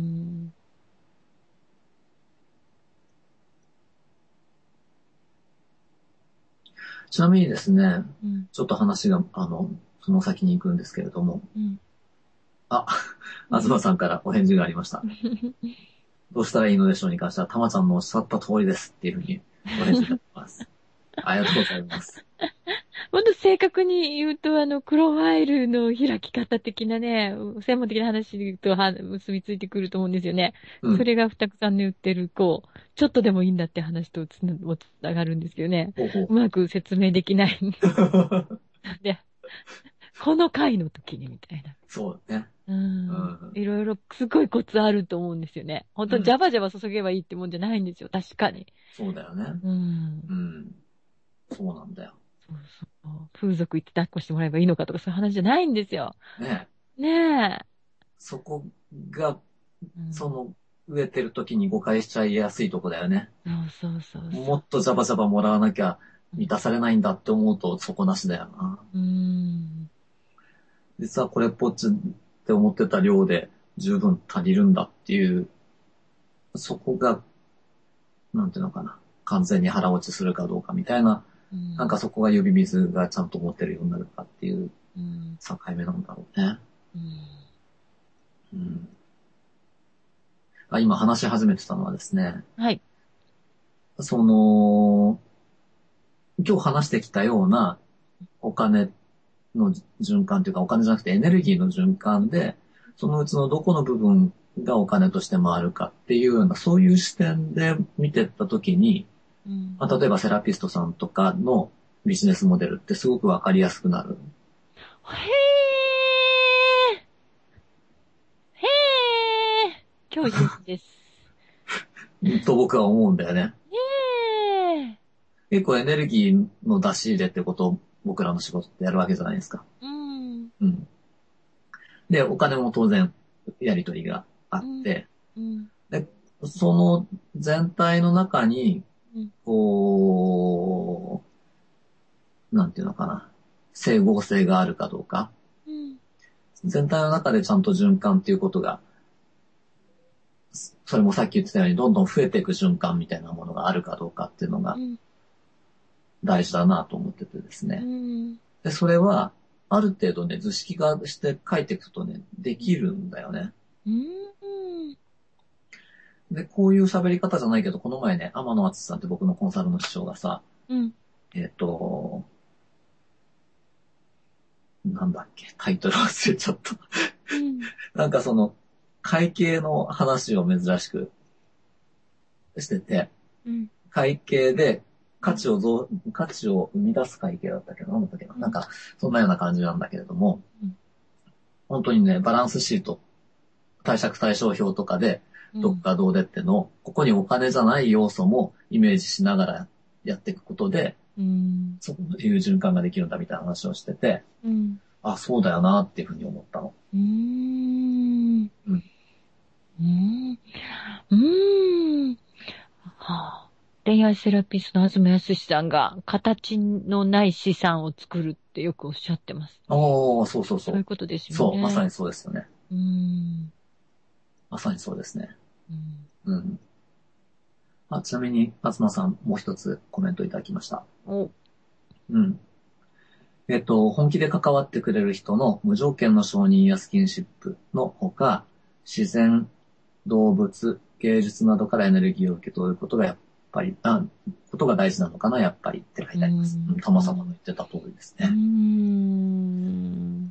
Speaker 1: ちなみにですね、
Speaker 2: うん。
Speaker 1: ちょっと話が、あの、その先に行くんですけれども、
Speaker 2: うん。
Speaker 1: あ、東さんからお返事がありました。どうしたらいいのでしょうに関しては、たまちゃんのおっしゃった通りですっていうふうにお返事いただきます。ありがとうございます。
Speaker 2: もっと正確に言うと、あの、黒ファイルの開き方的なね、専門的な話とは結びついてくると思うんですよね。
Speaker 1: うん。
Speaker 2: それが二くさんの言ってる、こう、ちょっとでもいいんだって話とつな、つながるんですけどね。
Speaker 1: ほうほう。
Speaker 2: うまく説明できないんで、この回の時にみたいな。
Speaker 1: そうね。
Speaker 2: う
Speaker 1: う
Speaker 2: ん。
Speaker 1: ん。
Speaker 2: いろいろすごいコツあると思うんですよね。本当にジ
Speaker 1: うん。
Speaker 2: ャバジャバ注げばいいってもんじゃないんですよ。確かに。
Speaker 1: そうだよね。
Speaker 2: うん。
Speaker 1: うん。そうなんだよ。
Speaker 2: そうそう。風俗行って抱っこしてもらえばいいのかとかそういう話じゃないんですよ。
Speaker 1: ね。
Speaker 2: ねえ。
Speaker 1: そこが、
Speaker 2: うん。
Speaker 1: その、植えてる時に誤解しちゃいやすいとこだよね。
Speaker 2: そうそうそうそう。
Speaker 1: もっとジャバジャバもらわなきゃ
Speaker 2: うん。
Speaker 1: 満たされないんだって思うと底なしだよな。
Speaker 2: うーん。
Speaker 1: 実はこれっぽっちって思ってた量で十分足りるんだっていう、そこが、なんていうのかな。完全に腹落ちするかどうかみたいな、
Speaker 2: うん。
Speaker 1: なんかそこが呼び水がちゃんと持ってるようになるかっていう
Speaker 2: うん。
Speaker 1: 境目なんだろうね。
Speaker 2: うん。
Speaker 1: うん、あ、今話し始めてたのはですね、
Speaker 2: はい。
Speaker 1: その、今日話してきたようなお金の循環というか、お金じゃなくてエネルギーの循環で、そのうちのどこの部分がお金として回るかっていうような、そういう視点で見てったときに、
Speaker 2: うん。
Speaker 1: まあ、例えばセラピストさんとかのビジネスモデルってすごくわかりやすくなる。
Speaker 2: へえ。へえ。今日一日です。
Speaker 1: と僕は思うんだよね。
Speaker 2: へえ。
Speaker 1: 結構エネルギーの出し入れってことを僕らの仕事ってやるわけじゃないですか。
Speaker 2: うん。
Speaker 1: うん。で、お金も当然やり取りがあ
Speaker 2: うん。
Speaker 1: って、
Speaker 2: うん。
Speaker 1: で、その全体の中に、
Speaker 2: うん。
Speaker 1: こう、なんていうのかな、整合性があるかどうか、
Speaker 2: うん。
Speaker 1: 全体の中でちゃんと循環っていうことが、それもさっき言ってたようにどんどん増えていく循環みたいなものがあるかどうかっていうのが
Speaker 2: うん。
Speaker 1: 大事だなと思っててです
Speaker 2: う
Speaker 1: ね。
Speaker 2: ん。
Speaker 1: で、それは、ある程度ね、図式化して書いていくとね、できるんだよね。
Speaker 2: うん。
Speaker 1: で、こういう喋り方じゃないけど、この前ね、天野敦さんって僕のコンサルの師匠がさ、
Speaker 2: うん。
Speaker 1: えっ、と、なんだっけ、タイトル忘れちゃった。
Speaker 2: うん。
Speaker 1: なんかその、会計の話を珍しくしてて、
Speaker 2: うん。
Speaker 1: 会計で
Speaker 2: うん。
Speaker 1: 価値を増、価値を生み出す会計だったけど、なんだったっけな。
Speaker 2: うん。
Speaker 1: なんか、そんなような感じなんだけれども、
Speaker 2: うん。
Speaker 1: 本当にね、バランスシート、貸借対照表とかで、どっ
Speaker 2: うん。
Speaker 1: かどうでっての、ここにお金じゃない要素もイメージしながらやっていくことで、
Speaker 2: うん。
Speaker 1: そういう循環ができるんだみたいな話をしてて、
Speaker 2: うん。
Speaker 1: あ、そうだよなっていうふうに思ったの。
Speaker 2: うーん。
Speaker 1: うん。
Speaker 2: うーん。うーん。はあ、恋愛セラピストの東康さんが形のない資産を作るってよくおっしゃってます。
Speaker 1: ああ、そうそうそう。
Speaker 2: そういうことですよ
Speaker 1: そう、まさ
Speaker 2: ね。
Speaker 1: にそうですよね。
Speaker 2: うーん。
Speaker 1: まさにそうですね。
Speaker 2: うん。
Speaker 1: うん。あ、ちなみに、東さん、もう一つコメントいただきました。
Speaker 2: お、
Speaker 1: うん。えっと、本気で関わってくれる人の無条件の承認やスキンシップのほか、自然、動物、芸術などからエネルギーを受け取ることがやっぱり、あ、ことが大事なのかな、やっぱりって書い
Speaker 2: うー
Speaker 1: てあります。うん、
Speaker 2: ん。
Speaker 1: 玉様の言ってた通りです
Speaker 2: うー
Speaker 1: ね。
Speaker 2: ん。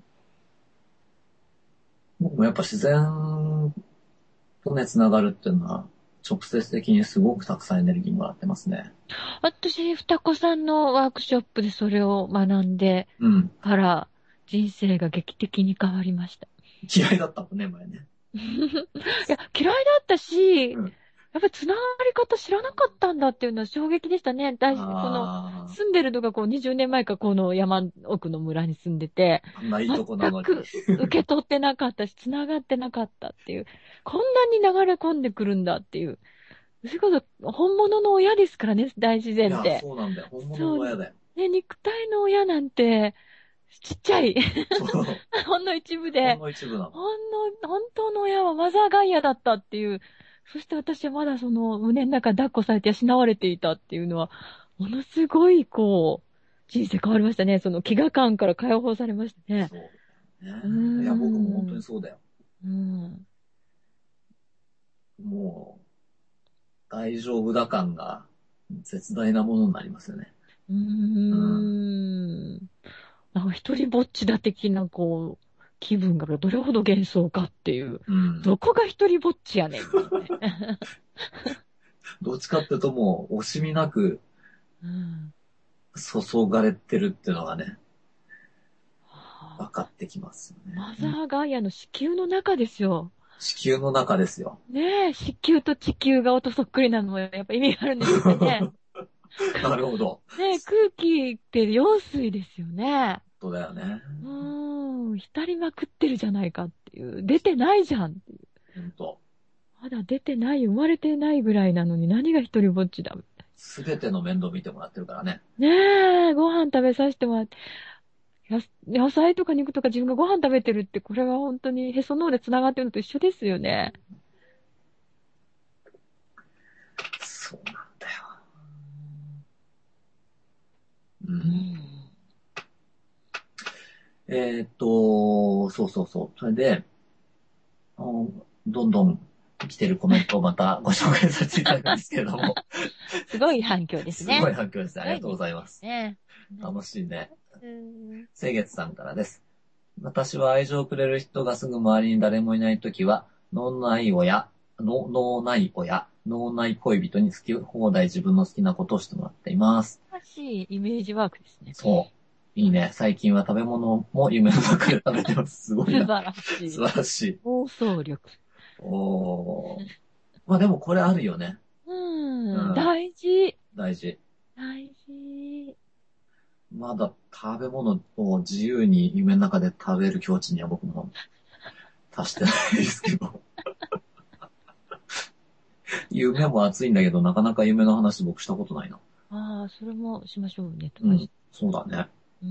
Speaker 1: 僕もやっぱ自然とね、つながるっていうのは、直接的にすごくたくさんエネルギーもらってますね。
Speaker 2: 私、二子さんのワークショップでそれを学んで
Speaker 1: うん。
Speaker 2: から人生が劇的に変わりました。
Speaker 1: 嫌いだったもんね、前ね。
Speaker 2: いや、嫌いだったし、
Speaker 1: うん。
Speaker 2: やっぱりつながり方知らなかったんだっていうのは衝撃でしたね。大しこの、
Speaker 1: あ
Speaker 2: 住んでるのがこうにじゅうねんまえかこの山奥の村に住んでて、
Speaker 1: あ、あんないいとこなのに。
Speaker 2: 全く受け取ってなかったし、つながってなかったっていう、こんなに流れ込んでくるんだっていう。それこそ本物の親ですからね、大自
Speaker 1: いや、
Speaker 2: 然って。
Speaker 1: そうなんだよ。本物
Speaker 2: そう、
Speaker 1: の親だよ。
Speaker 2: ね、肉体の親なんて、ちっちゃい、
Speaker 1: そう。
Speaker 2: ほんの一部で、
Speaker 1: ほんの一部なの。
Speaker 2: ほんの、本当の親はマザーガイアだったっていう、そして私はまだその胸の中抱っこされて養われていたっていうのは、ものすごいこう、 人生変わりましたね。その飢餓感から解放されましたね。
Speaker 1: そうだよ
Speaker 2: うーん。
Speaker 1: ね。いや、僕も本当にそうだよ。
Speaker 2: うん。
Speaker 1: もう、大丈夫だ感が絶大なものになりますよね。
Speaker 2: うー
Speaker 1: うん。
Speaker 2: ん。なんか一人ぼっちだ的な、こう、気分がどれほど幻想かっていう。
Speaker 1: うん。
Speaker 2: どこが一人ぼっちやねん、みたいなね。
Speaker 1: どっちかっていうともう惜しみなく
Speaker 2: うん。
Speaker 1: 注がれてるっていうのがね、
Speaker 2: はあ、
Speaker 1: 分かってきますよ
Speaker 2: マザ
Speaker 1: ね。
Speaker 2: ーガイアの子宮の中ですよ。
Speaker 1: 地球の中ですよ。
Speaker 2: ねえ、子宮と地球が音そっくりなのもやっぱ意味があるんでしょうかね。
Speaker 1: なるほど。
Speaker 2: ねえ、空気って陽水ですよね。
Speaker 1: そうだよね。
Speaker 2: うーん、浸りまくってるじゃないかっていう。出てないじゃんっていう。
Speaker 1: 本当。
Speaker 2: まだ出てない、生まれてないぐらいなのに何が一人ぼっちだみたい
Speaker 1: すべての面倒見てもらってるからね。
Speaker 2: な。ねえ、ご飯食べさせてもらって、や野菜とか肉とか自分がご飯食べてるって、これは本当にへその緒で繋がってるのと一緒ですよね。
Speaker 1: そうなんだよ。う
Speaker 2: う
Speaker 1: ん。
Speaker 2: ん。
Speaker 1: えーっと、そうそうそう。それで、あのどんどん来てるコメントをまたご紹介させていただくんですけれども、
Speaker 2: すごい反響ですね。
Speaker 1: すごい反響ですね。ありがとうございます。
Speaker 2: ね。
Speaker 1: 楽しいね。
Speaker 2: うん。
Speaker 1: 清月さんからです。私は愛情をくれる人がすぐ周りに誰もいないときは、脳内親、脳脳内親、脳内恋人に好き放題自分の好きなことをしてもらっています。
Speaker 2: 素晴らしいイメージワークですね。
Speaker 1: そう。いいね。最近は食べ物も夢の中で食べてます。すごいな。
Speaker 2: 素晴らしい。
Speaker 1: 素晴らしい。
Speaker 2: 妄想力。
Speaker 1: おー。まあでもこれあるよね。う
Speaker 2: うん。
Speaker 1: ん。
Speaker 2: 大事。
Speaker 1: 大事。
Speaker 2: 大事。
Speaker 1: まだ食べ物を自由に夢の中で食べる境地には僕も達してないですけど。夢も熱いんだけど、なかなか夢の話僕したことないな。
Speaker 2: ああ、それもしましょうね。
Speaker 1: うん。そうだね。
Speaker 2: うん。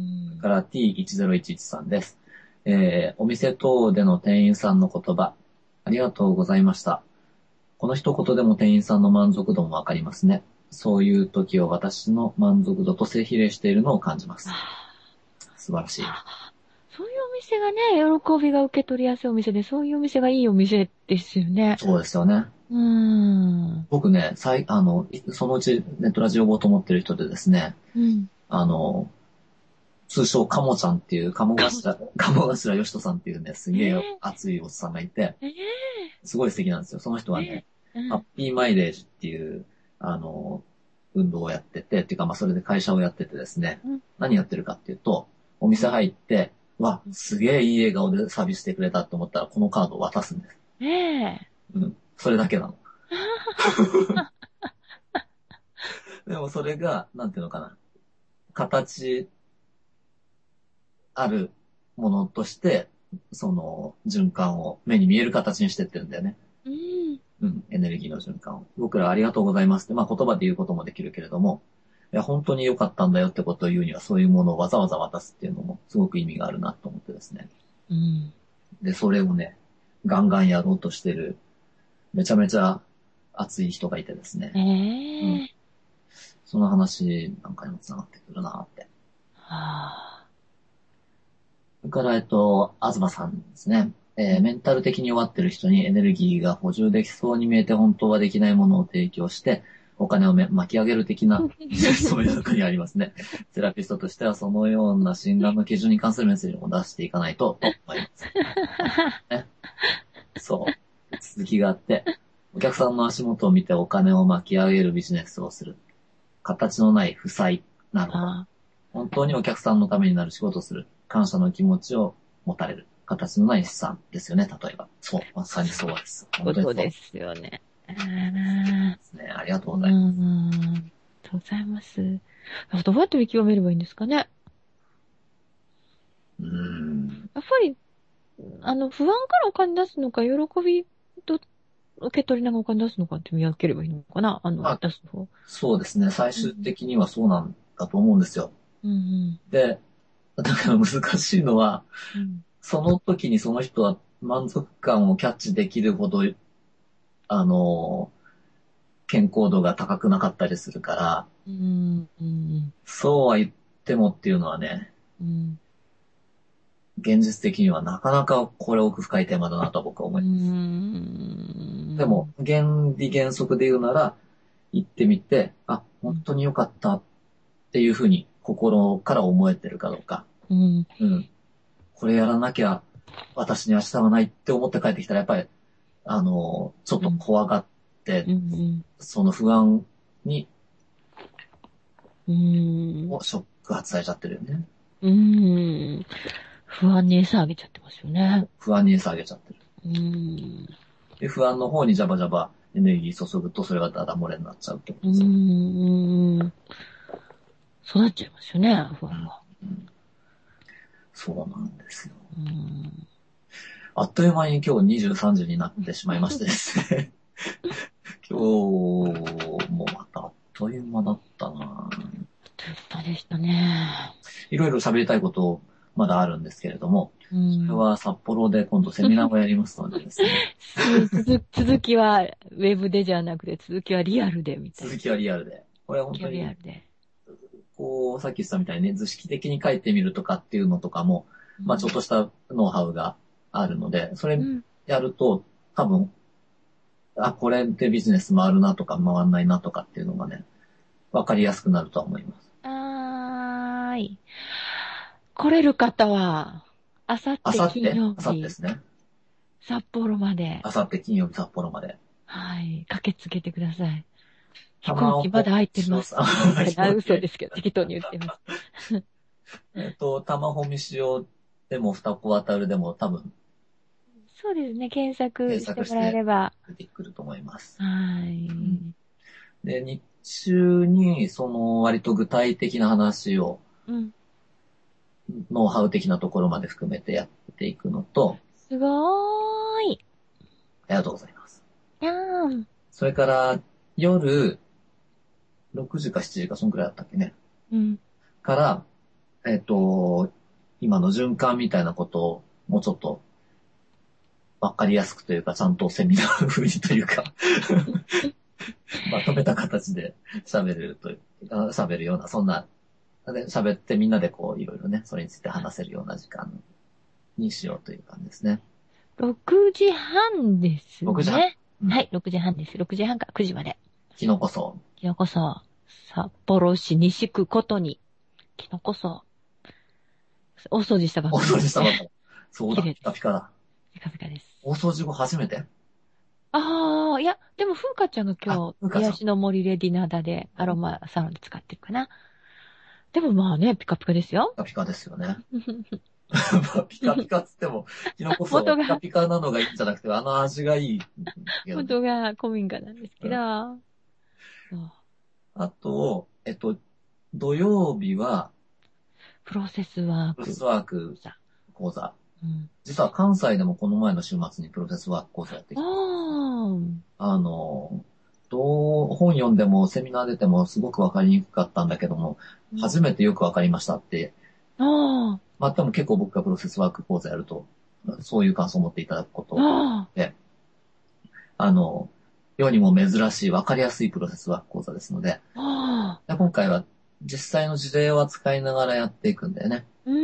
Speaker 1: から ティーいちぜろいちいち さんです。えー、お店等での店員さんの言葉、ありがとうございました。この一言でも店員さんの満足度もわかりますね。そういう時を私の満足度と正比例しているのを感じます。素晴らしい。
Speaker 2: そういうお店がね、喜びが受け取りやすいお店で、そういうお店がいいお店ですよね。
Speaker 1: そうですよね。
Speaker 2: うーん。
Speaker 1: 僕ね、さい、あの、いそのうちネットラジオ呼ぼうと思ってる人でですね、
Speaker 2: うん。
Speaker 1: あの、通称カモちゃんっていう、鴨頭、鴨頭よしとさんっていうね、すげえ
Speaker 2: え
Speaker 1: 熱いおっさんがいて、
Speaker 2: ええ
Speaker 1: すごい素敵なんですよ。その人
Speaker 2: え
Speaker 1: はね、
Speaker 2: えうん。
Speaker 1: ハッピーマイレージっていう、あの、運動をやってて、っていうか、まあ、それで会社をやっててですね、
Speaker 2: うん。
Speaker 1: 何やってるかっていうと、お店入って、わ、すげえいい笑顔でサービスしてくれたと思ったら、このカードを渡すんです。
Speaker 2: ええ
Speaker 1: うん。それだけなの。でもそれが、なんていうのかな。形あるものとして、その循環を目に見える形にしてってるんだよね。
Speaker 2: うん。
Speaker 1: うん。エネルギーの循環を。僕らありがとうございますって、まあ言葉で言うこともできるけれども、いや、本当に良かったんだよってことを言うには、そういうものをわざわざ渡すっていうのも、すごく意味があるなと思ってですね。
Speaker 2: うん。
Speaker 1: で、それをね、ガンガンやろうとしてる、めちゃめちゃ熱い人がいてですね。うん。
Speaker 2: ええ
Speaker 1: その話なんかにも繋がってくるなって。
Speaker 2: はあ。
Speaker 1: それから、えっと、東さんですね。えーメンタル的に弱ってる人にエネルギーが補充できそうに見えて本当はできないものを提供して、お金をめ巻き上げる的な、そういう中にありますね。セラピストとしてはそのような診断の基準に関するメッセージを出していかないと、と思います。ね、そう。続きがあって、お客さんの足元を見てお金を巻き上げるビジネスをする。形のない負債。なるほど。
Speaker 2: あ
Speaker 1: 本当にお客さんのためになる仕事をする。感謝の気持ちを持たれる。形のない資産ですよね、例えば。そう。まさにそうです。
Speaker 2: こ
Speaker 1: 本当にそうで
Speaker 2: とですよね。あ
Speaker 1: すね。ありがとう
Speaker 2: う
Speaker 1: ございます。
Speaker 2: ん。ありがとうございます。どうやって見極めればいいんですかね。
Speaker 1: うーん。
Speaker 2: やっぱり、あの、不安からお金出すのか、喜びと受け取りながらお金出すのかって見分ければいいのかな。あの、
Speaker 1: まあ、
Speaker 2: 出す方。
Speaker 1: そうですね。最終
Speaker 2: うん
Speaker 1: 的にはそうなんだと思うんですよ。
Speaker 2: うん
Speaker 1: で、だから難しいのは、
Speaker 2: うん。
Speaker 1: その時にその人は満足感をキャッチできるほど、あの、健康度が高くなかったりするから、
Speaker 2: うん。うん。
Speaker 1: そうは言っってもっていうのはね、
Speaker 2: うん。
Speaker 1: 現実的にはなかなかこれ奥深いテーマだなと僕は
Speaker 2: うー
Speaker 1: 思います。でも、
Speaker 2: ん。
Speaker 1: 原理原則で言うなら、行ってみて、あ、本当に良かったっていうふうに心から思えてるかどうか。
Speaker 2: うん。
Speaker 1: うん。これやらなきゃ私に明日はないって思って帰ってきたら、やっぱり、あの、ちょっと
Speaker 2: うん。
Speaker 1: 怖がって、
Speaker 2: うん。
Speaker 1: その不安に、
Speaker 2: うん。
Speaker 1: ショック発されちゃってるよね。
Speaker 2: うん。不安に餌あげちゃってますよね。
Speaker 1: 不安に餌あげちゃってる。
Speaker 2: うん。
Speaker 1: で、不安の方にジャバジャバエネルギー注ぐと、それがダダ漏れになっちゃうってこ
Speaker 2: う
Speaker 1: とですよ。
Speaker 2: ん。育っちゃいますよね、不
Speaker 1: うん。
Speaker 2: 安が。
Speaker 1: うん、そうなんですよ。
Speaker 2: うん。
Speaker 1: あっという間に今日にじゅうさんじになってしまいましてですね。今日もまたあっという間だったな。
Speaker 2: そうでしたね。
Speaker 1: いろいろ喋りたいことまだあるんですけれども、
Speaker 2: う
Speaker 1: それ
Speaker 2: ん。
Speaker 1: は札幌で今度セミナーをやりますのでですね。
Speaker 2: す続続きはウェブでじゃなくて、続きはリアルでみたいな。
Speaker 1: 続きはリアルで。これは
Speaker 2: 続きは
Speaker 1: 本当に、
Speaker 2: リアルで。
Speaker 1: こう、さっき言ったみたいにね、図式的に書いてみるとかっていうのとかも、まあちょっとしたノウハウがあるので、それ
Speaker 2: うん。
Speaker 1: やると多分、あ、これでビジネス回るなとか回んないなとかっていうのがね、わかりやすくなるとは思います。
Speaker 2: はーい。来れる方は、あさって金
Speaker 1: あさって、あさってで
Speaker 2: 曜日、
Speaker 1: すね。
Speaker 2: 札幌まで、
Speaker 1: あさって金曜日札幌まで。
Speaker 2: はい、駆けつけてください。飛行
Speaker 1: 玉尾
Speaker 2: 機まだ空いてます。
Speaker 1: しおさん、
Speaker 2: みたいな嘘ですけど、適当に言ってます。
Speaker 1: えっと、玉尾みしおでも二子渡るでも多分
Speaker 2: そうですね、検索
Speaker 1: 検
Speaker 2: してもらえ
Speaker 1: 索して
Speaker 2: れば。
Speaker 1: 出てくると思います。
Speaker 2: は
Speaker 1: うん、
Speaker 2: い。
Speaker 1: で、日中にその割と具体的な話を
Speaker 2: うん。
Speaker 1: ノウハウ的なところまで含めてやっていくのと、
Speaker 2: すごーい。
Speaker 1: ありがとうございます。
Speaker 2: やーん。
Speaker 1: それから夜ろくじかしちじかそんくらいだったっけね。
Speaker 2: うん。
Speaker 1: から、えっと、今の循環みたいなことをもうちょっとわかりやすくというか、ちゃんとセミナー風にというかまとめた形で喋れるという、喋るような、そんな、で喋ってみんなでこういろいろね、それについて話せるような時間にしようという感じですね。
Speaker 2: ろくじはんです
Speaker 1: ろくじはん。
Speaker 2: ね。
Speaker 1: うん、
Speaker 2: はい、ろくじはんです。ろくじはんからくじまで。
Speaker 1: 昨日こそ。
Speaker 2: 昨日こそ、札幌市西区ことに、昨日こそ、大掃除したばっ
Speaker 1: 大
Speaker 2: かりですね。
Speaker 1: 掃除したばっかり。そうだ、ピ
Speaker 2: 綺麗です。
Speaker 1: カピカだ。
Speaker 2: ピカピカです。
Speaker 1: 大掃除後初めて
Speaker 2: ああ、いや、でも、ふうかちゃんが
Speaker 1: あ、
Speaker 2: 今日、
Speaker 1: ふうかさん。
Speaker 2: 癒しの森レディナダでアロマサロンで使ってるかな。でもまあね、ピカピカですよ。
Speaker 1: ピカピカですよね。まあピカピカっつっても、昨日こそ
Speaker 2: 元が、
Speaker 1: ピカピカなのがいいんじゃなくて、あの味がいいけどね。
Speaker 2: 元が古民家なんですけど、
Speaker 1: うん、
Speaker 2: そう
Speaker 1: あと、えっと、土曜日は、
Speaker 2: プロセスワー
Speaker 1: プロセス
Speaker 2: ク
Speaker 1: ワーク
Speaker 2: さ。
Speaker 1: 講座。
Speaker 2: うん、
Speaker 1: 実は関西でもこの前の週末にプロセスワーク講座やってき
Speaker 2: あ
Speaker 1: た。
Speaker 2: あ、
Speaker 1: あの、どう、本読んでもセミナー出てもすごくわかりにくかったんだけども、
Speaker 2: うん、
Speaker 1: 初めてよくわかりましたって。
Speaker 2: あ
Speaker 1: まあ、でも結構僕がプロセスワーク講座やると、そういう感想を持っていただくこ
Speaker 2: あ、
Speaker 1: と
Speaker 2: あ
Speaker 1: で、あの、世にも珍しいわかりやすいプロセスワーク講座ですので、
Speaker 2: あ、ああ、
Speaker 1: で今回は実際の事例を扱いながらやっていくんだよね。
Speaker 2: うん、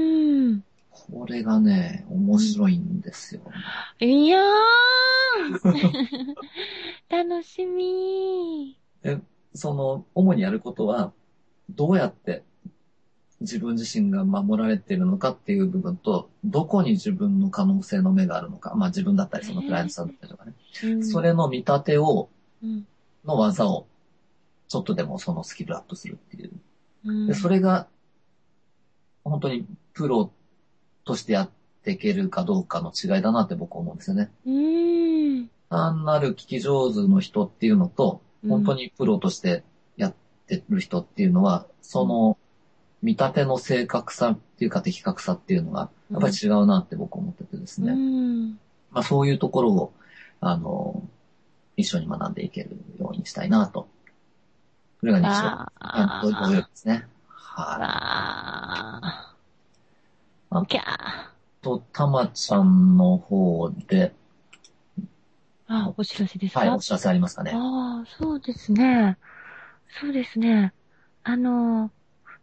Speaker 1: これがね、面白いんですよ。
Speaker 2: いやーん楽しみ
Speaker 1: で、その、主にやることは、どうやって自分自身が守られているのかっていう部分と、どこに自分の可能性の目があるのか、まあ自分だったり、そのクライアントさんだったりとかね。
Speaker 2: ー。うん、
Speaker 1: それの見立てを、
Speaker 2: うん、
Speaker 1: の技を、ちょっとでもそのスキルアップするっていう。で、
Speaker 2: うん、
Speaker 1: それが、本当にプロとしてやっていけるかどうかの違いだなって僕は思うんですよね。
Speaker 2: うーん、
Speaker 1: 単なる聞き上手の人っていうのと、
Speaker 2: うん、
Speaker 1: 本当にプロとしてやってる人っていうのは、その見立ての正確さっていうか的確さっていうのが、やっぱり違うなって僕は思っててです
Speaker 2: う
Speaker 1: ね。
Speaker 2: ん、
Speaker 1: まあそういうところを、あの、一緒に学んでいけるようにしたいなと。それが日曜、
Speaker 2: わ
Speaker 1: えっと、土曜日
Speaker 2: あ、
Speaker 1: ですね。はい。
Speaker 2: わあ、
Speaker 1: あ
Speaker 2: キャー。
Speaker 1: と、たまちゃんの方で、
Speaker 2: あ、お知らせです
Speaker 1: はい、お
Speaker 2: か？
Speaker 1: 知らせありますかね。
Speaker 2: ああ、そうですね。そうですね。あの、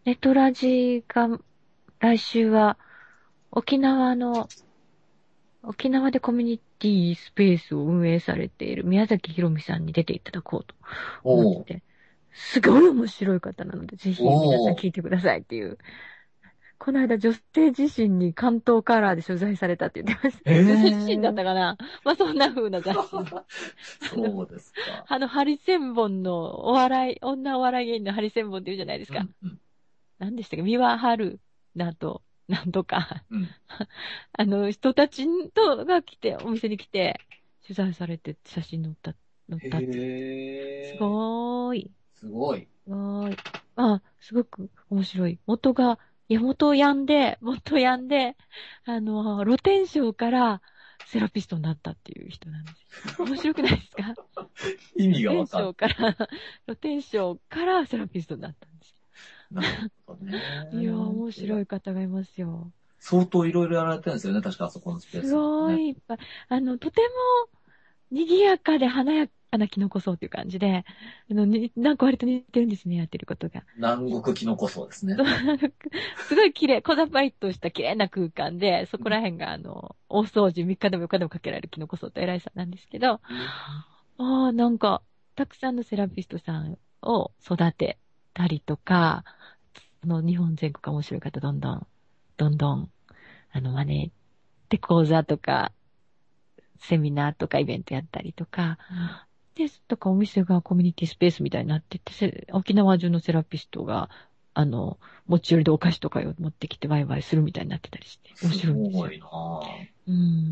Speaker 2: ネトラジが、来週は、沖縄の、沖縄でコミュニティスペースを運営されている宮崎ひろみさんに出ていただこうと思っ
Speaker 1: おー、
Speaker 2: てて、すごい面白い方なので、ぜひ皆さん
Speaker 1: おー、
Speaker 2: 聞いてくださいっていう。この間女性自身に関東カラーで取材されたって言ってました。
Speaker 1: え
Speaker 2: 女性自身だっ
Speaker 1: ー。
Speaker 2: たかな。まあそんな風な雑誌の。あの、
Speaker 1: そうですか。
Speaker 2: あの、ハリセンボンのお笑い、女お笑い芸人のハリセンボンって言うじゃないですか。
Speaker 1: うん、うん、
Speaker 2: 何でしたっけ、三輪春なと、なんとか。
Speaker 1: うん。
Speaker 2: あの、人たちと、が来て、お店に来て、取材されて写真載った、載ったって。す
Speaker 1: へー。
Speaker 2: ごーい。
Speaker 1: すごい。
Speaker 2: すごーい。あ、すごく面白い。元が、いや、元ヤンで、元ヤンで、あの、露天商からセラピストになったっていう人なんですよ。面白くないですか？
Speaker 1: 意味
Speaker 2: 露天
Speaker 1: がわかん
Speaker 2: 商から、露天商からセラピストになったんです
Speaker 1: ない。なるほど
Speaker 2: よ。いや、
Speaker 1: ね。
Speaker 2: 面白い方がいますよ。
Speaker 1: 相当いろいろやられてるんですよね。確かあそこのスペー
Speaker 2: す
Speaker 1: スもね。
Speaker 2: ごいいっぱい。あの、とても賑やかで華やかなキノコ層っていう感じで、あの、に、なんか割と似てるんですね、やってることが。
Speaker 1: 南国キノコ層ですね。
Speaker 2: すごい綺麗、小ざぱいとした綺麗な空間で、そこら辺があの、大掃除みっかでもよっかでもかけられるキノコ層と偉いさんなんですけど、あ
Speaker 1: うん
Speaker 2: あ、なんか、たくさんのセラピストさんを育てたりとか、あの、日本全国面白い方どんどん、どんどん、あの、招いて講座とか、セミナーとかイベントやったりとか、で、とかお店がコミュニティスペースみたいになってて、せ沖縄中のセラピストが、あの、持ち寄りでお菓子とかを持ってきてワイワイするみたいになってたりして、面
Speaker 1: す
Speaker 2: 白いんですよ。
Speaker 1: ごいなぁ。
Speaker 2: うん。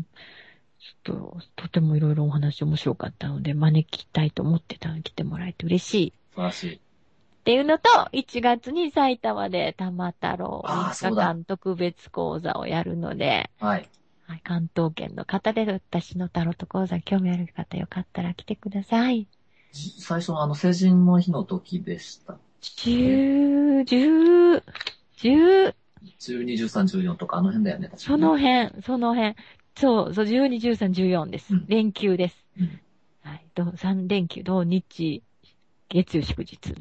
Speaker 2: ちょっと、とてもいろいろお話面白かったので、招きたいと思ってたのに来てもらえて嬉しい。
Speaker 1: 素晴らしい。
Speaker 2: っていうのと、いちがつに埼玉で玉太郎3
Speaker 1: ああ、そうだ。
Speaker 2: 日間特別講座をやるので、
Speaker 1: はい。
Speaker 2: はい、関東圏の方で私のタロット講座興味ある方よかったら来てください。
Speaker 1: じ最初のあの成人の日の時でした。え、
Speaker 2: 十、十、十、
Speaker 1: じゅうに、じゅうさん、じゅうよんとかあの辺だよね、確か
Speaker 2: そ
Speaker 1: ね。
Speaker 2: の辺、その辺。そう、そう、じゅうに、じゅうさん、じゅうよんです。
Speaker 1: うん。
Speaker 2: 連休です。
Speaker 1: うん。
Speaker 2: はい。どさん連休、土日、月曜祝日っていう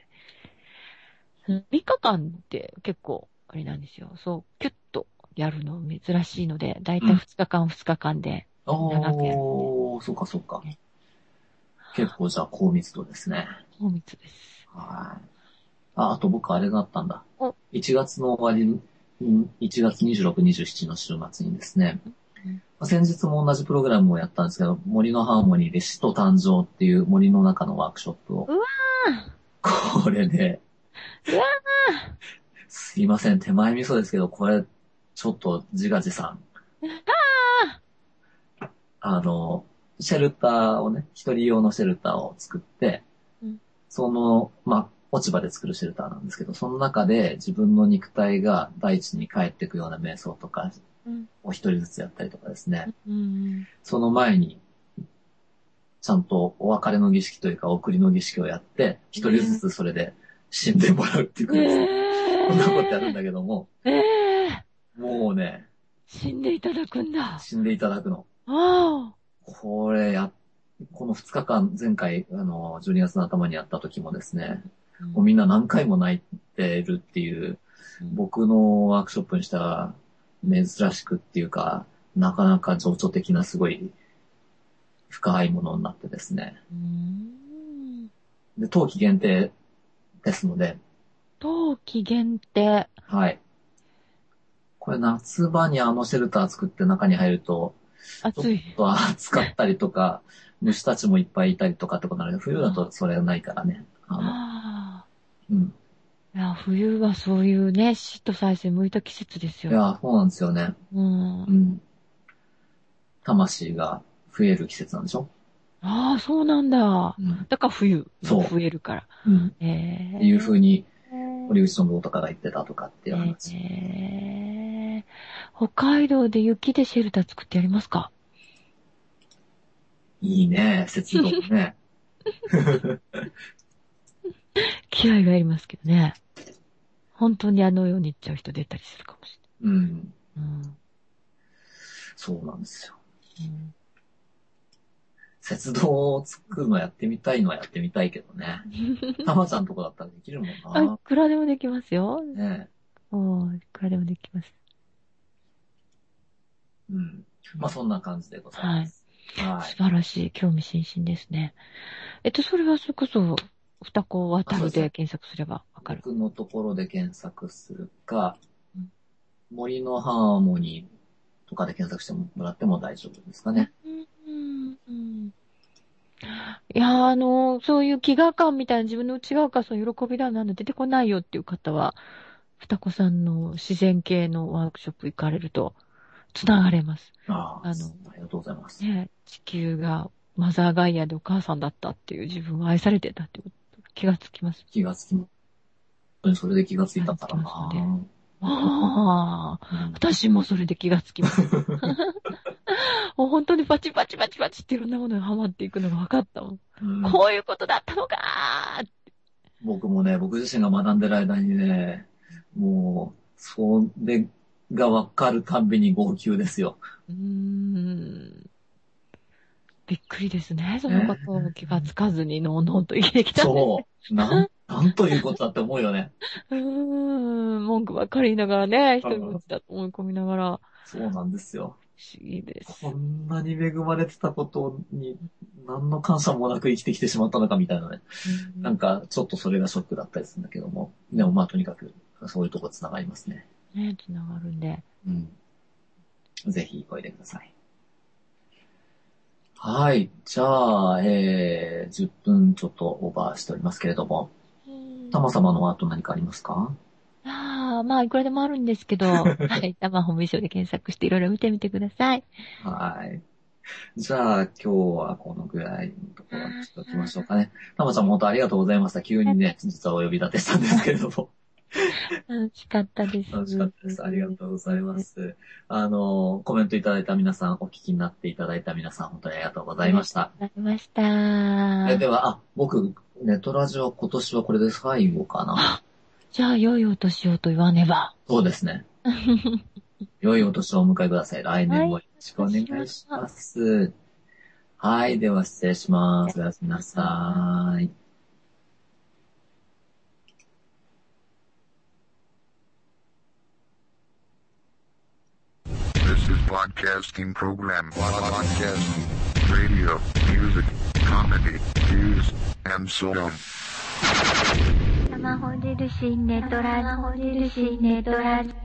Speaker 2: 。みっかかんって結構、あれなんですよ。そう、キュッとやるの珍しいので、だいたい
Speaker 1: うん。
Speaker 2: ふつかかんふつかかんで長くやるので、
Speaker 1: おー、そうかそうか。
Speaker 2: ね、
Speaker 1: 結構じゃあ高密度ですね。
Speaker 2: 大密です。
Speaker 1: はい。あ、あと僕あれがあったんだ。
Speaker 2: お、
Speaker 1: いちがつの終わりに、いちがつにじゅうろく、にじゅうしちの週末にですね、
Speaker 2: うん、
Speaker 1: 先日も同じプログラムをやったんですけど、森のハーモニーで死と誕生っていう森の中のワークショップを、
Speaker 2: うわ
Speaker 1: これで、
Speaker 2: ーうわ
Speaker 1: すいません、手前味噌ですけど、これ、ちょっと自画自賛。
Speaker 2: ーあ
Speaker 1: あの、シェルターをね、一人用のシェルターを作って、
Speaker 2: ー、うん、
Speaker 1: その、まあ、落ち葉で作るシェルターなんですけど、その中で自分の肉体が大地に帰っていくような瞑想とか
Speaker 2: うん、
Speaker 1: を一人ずつやったりとかですね。
Speaker 2: うん、
Speaker 1: その前に、ちゃんとお別れの儀式というか送りの儀式をやって、一人ずつそれで死んでもらうっていうかですね。こんなことやるんだけども、
Speaker 2: ええー、
Speaker 1: もうね、
Speaker 2: 死んでいただくんだ。
Speaker 1: 死んでいただくの。
Speaker 2: ああ。
Speaker 1: これや、このふつかかん、前回、あの、じゅうにがつの頭にやった時もですね、
Speaker 2: うん、
Speaker 1: もうみんな何回も泣いてるっていう、
Speaker 2: うん、
Speaker 1: 僕のワークショップにしたら珍しくっていうか、なかなか情緒的なすごい深いものになってですね。
Speaker 2: うーん。
Speaker 1: で、冬季限定ですので、
Speaker 2: 冬季限定。
Speaker 1: はい。これ夏場にあのシェルター作って中に入ると、ちょっ
Speaker 2: 暑い。
Speaker 1: と暑かったりとか、虫たちもいっぱいいたりとかってことなので、冬だとそれがないからね。あの、
Speaker 2: あ
Speaker 1: うん。
Speaker 2: あ。いや、冬はそういうね、死と再生向いた季節ですよ。
Speaker 1: いや、そうなんですよね。
Speaker 2: うん。
Speaker 1: うん。魂が増える季節なんでしょ？
Speaker 2: ああ、そうなんだ。
Speaker 1: うん。
Speaker 2: だから冬が
Speaker 1: そ
Speaker 2: 増えるから。
Speaker 1: う。うん。
Speaker 2: え
Speaker 1: っていう風に、
Speaker 2: え
Speaker 1: 堀内信夫とかが言ってたとかっていう
Speaker 2: え
Speaker 1: 話。
Speaker 2: え北海道で雪でシェルター作ってやりますか？
Speaker 1: いいね、節度もね。
Speaker 2: 気合がありますけどね。本当にあのように言っちゃう人出たりするかもし
Speaker 1: うん。
Speaker 2: れない。
Speaker 1: そうなんですよ。
Speaker 2: うん。うん。
Speaker 1: 鉄道を作るのやってみたいのはやってみたいけどね。たまちゃんとこだったらできるもん
Speaker 2: あ、い
Speaker 1: な。
Speaker 2: くらでもできますよ。
Speaker 1: ね
Speaker 2: おー、いくらでもできます。
Speaker 1: うん。まあそんな感じでございます。はい。
Speaker 2: 素晴らしい。興味津々ですね。えっと、それはそれこそ、二子渡るで検索すればわかる。
Speaker 1: 僕のところで検索するか、
Speaker 2: うん、
Speaker 1: 森のハーモニーとかで検索してもらっても大丈夫ですかね。
Speaker 2: うんうん、いやー、あのー、そういう飢餓感みたいな自分の内側からそういう喜びだなんだ出てこないよっていう方は、二子さんの自然系のワークショップ行かれると、つながれます。
Speaker 1: ああ、
Speaker 2: あの、
Speaker 1: ありがとうございます。
Speaker 2: ね、地球がマザーガイアでお母さんだったっていう自分は愛されてたっていうこと気がつきます。
Speaker 1: 気がつきます。それで気がついたからな。
Speaker 2: ああ、うん、私もそれで気がつきます。もう本当にパチパチパチパチっていろんなものがハマっていくのが分かったもん。うん、こういうことだったのかーって。
Speaker 1: 僕もね、僕自身が学んでる間にね、もう、それが分かるたんびに号泣ですよ。
Speaker 2: うーん。びっくりですね。そのことを気がつかずにのうのうと生きてきたんです、ね。
Speaker 1: そう。なん、なんということだって思うよね。
Speaker 2: うーん。文句ばっかり言いながらね、一人ぼっちだと思い込みながら。
Speaker 1: そうなんですよ。
Speaker 2: 不思議です。
Speaker 1: こんなに恵まれてたことに何の感謝もなく生きてきてしまったのかみたいなね。うん、なんかちょっとそれがショックだったりするんだけども。でもまあとにかくそういうとこ繋がりますね。
Speaker 2: ね、繋がるんで。
Speaker 1: うん。ぜひおいでください。はい。じゃあ、えー、じゅっぷんちょっとオーバーしておりますけれども。たま様の後何かありますか？
Speaker 2: ああ、まあ、いくらでもあるんですけど、はい。たまほみしょで検索していろいろ見てみてください。
Speaker 1: はい。じゃあ、今日はこのぐらいのところにしておきましょうかね。たまちゃんも本当ありがとうございました。急にね、実はお呼び立てしたんですけれども。
Speaker 2: 楽しかったです。
Speaker 1: 楽しかったです。ありがとうございます。あの、コメントいただいた皆さん、お聞きになっていただいた皆さん、本当にありがとうございました。
Speaker 2: ありがとうございました。
Speaker 1: えでは、あ、僕、ネトラジオ今年はこれで最後かな。
Speaker 2: じゃあ、良いお年をと言わねば。
Speaker 1: そうですね。良いお年をお迎えください。来年もよろしくお願いします。はい、はい、では失礼します。おやすみなさい。
Speaker 3: This is podcasting program. Podcasting, radio, music, comedy, news, and so on.
Speaker 4: 生ホデルシネトラ、生ホデルシネトラ。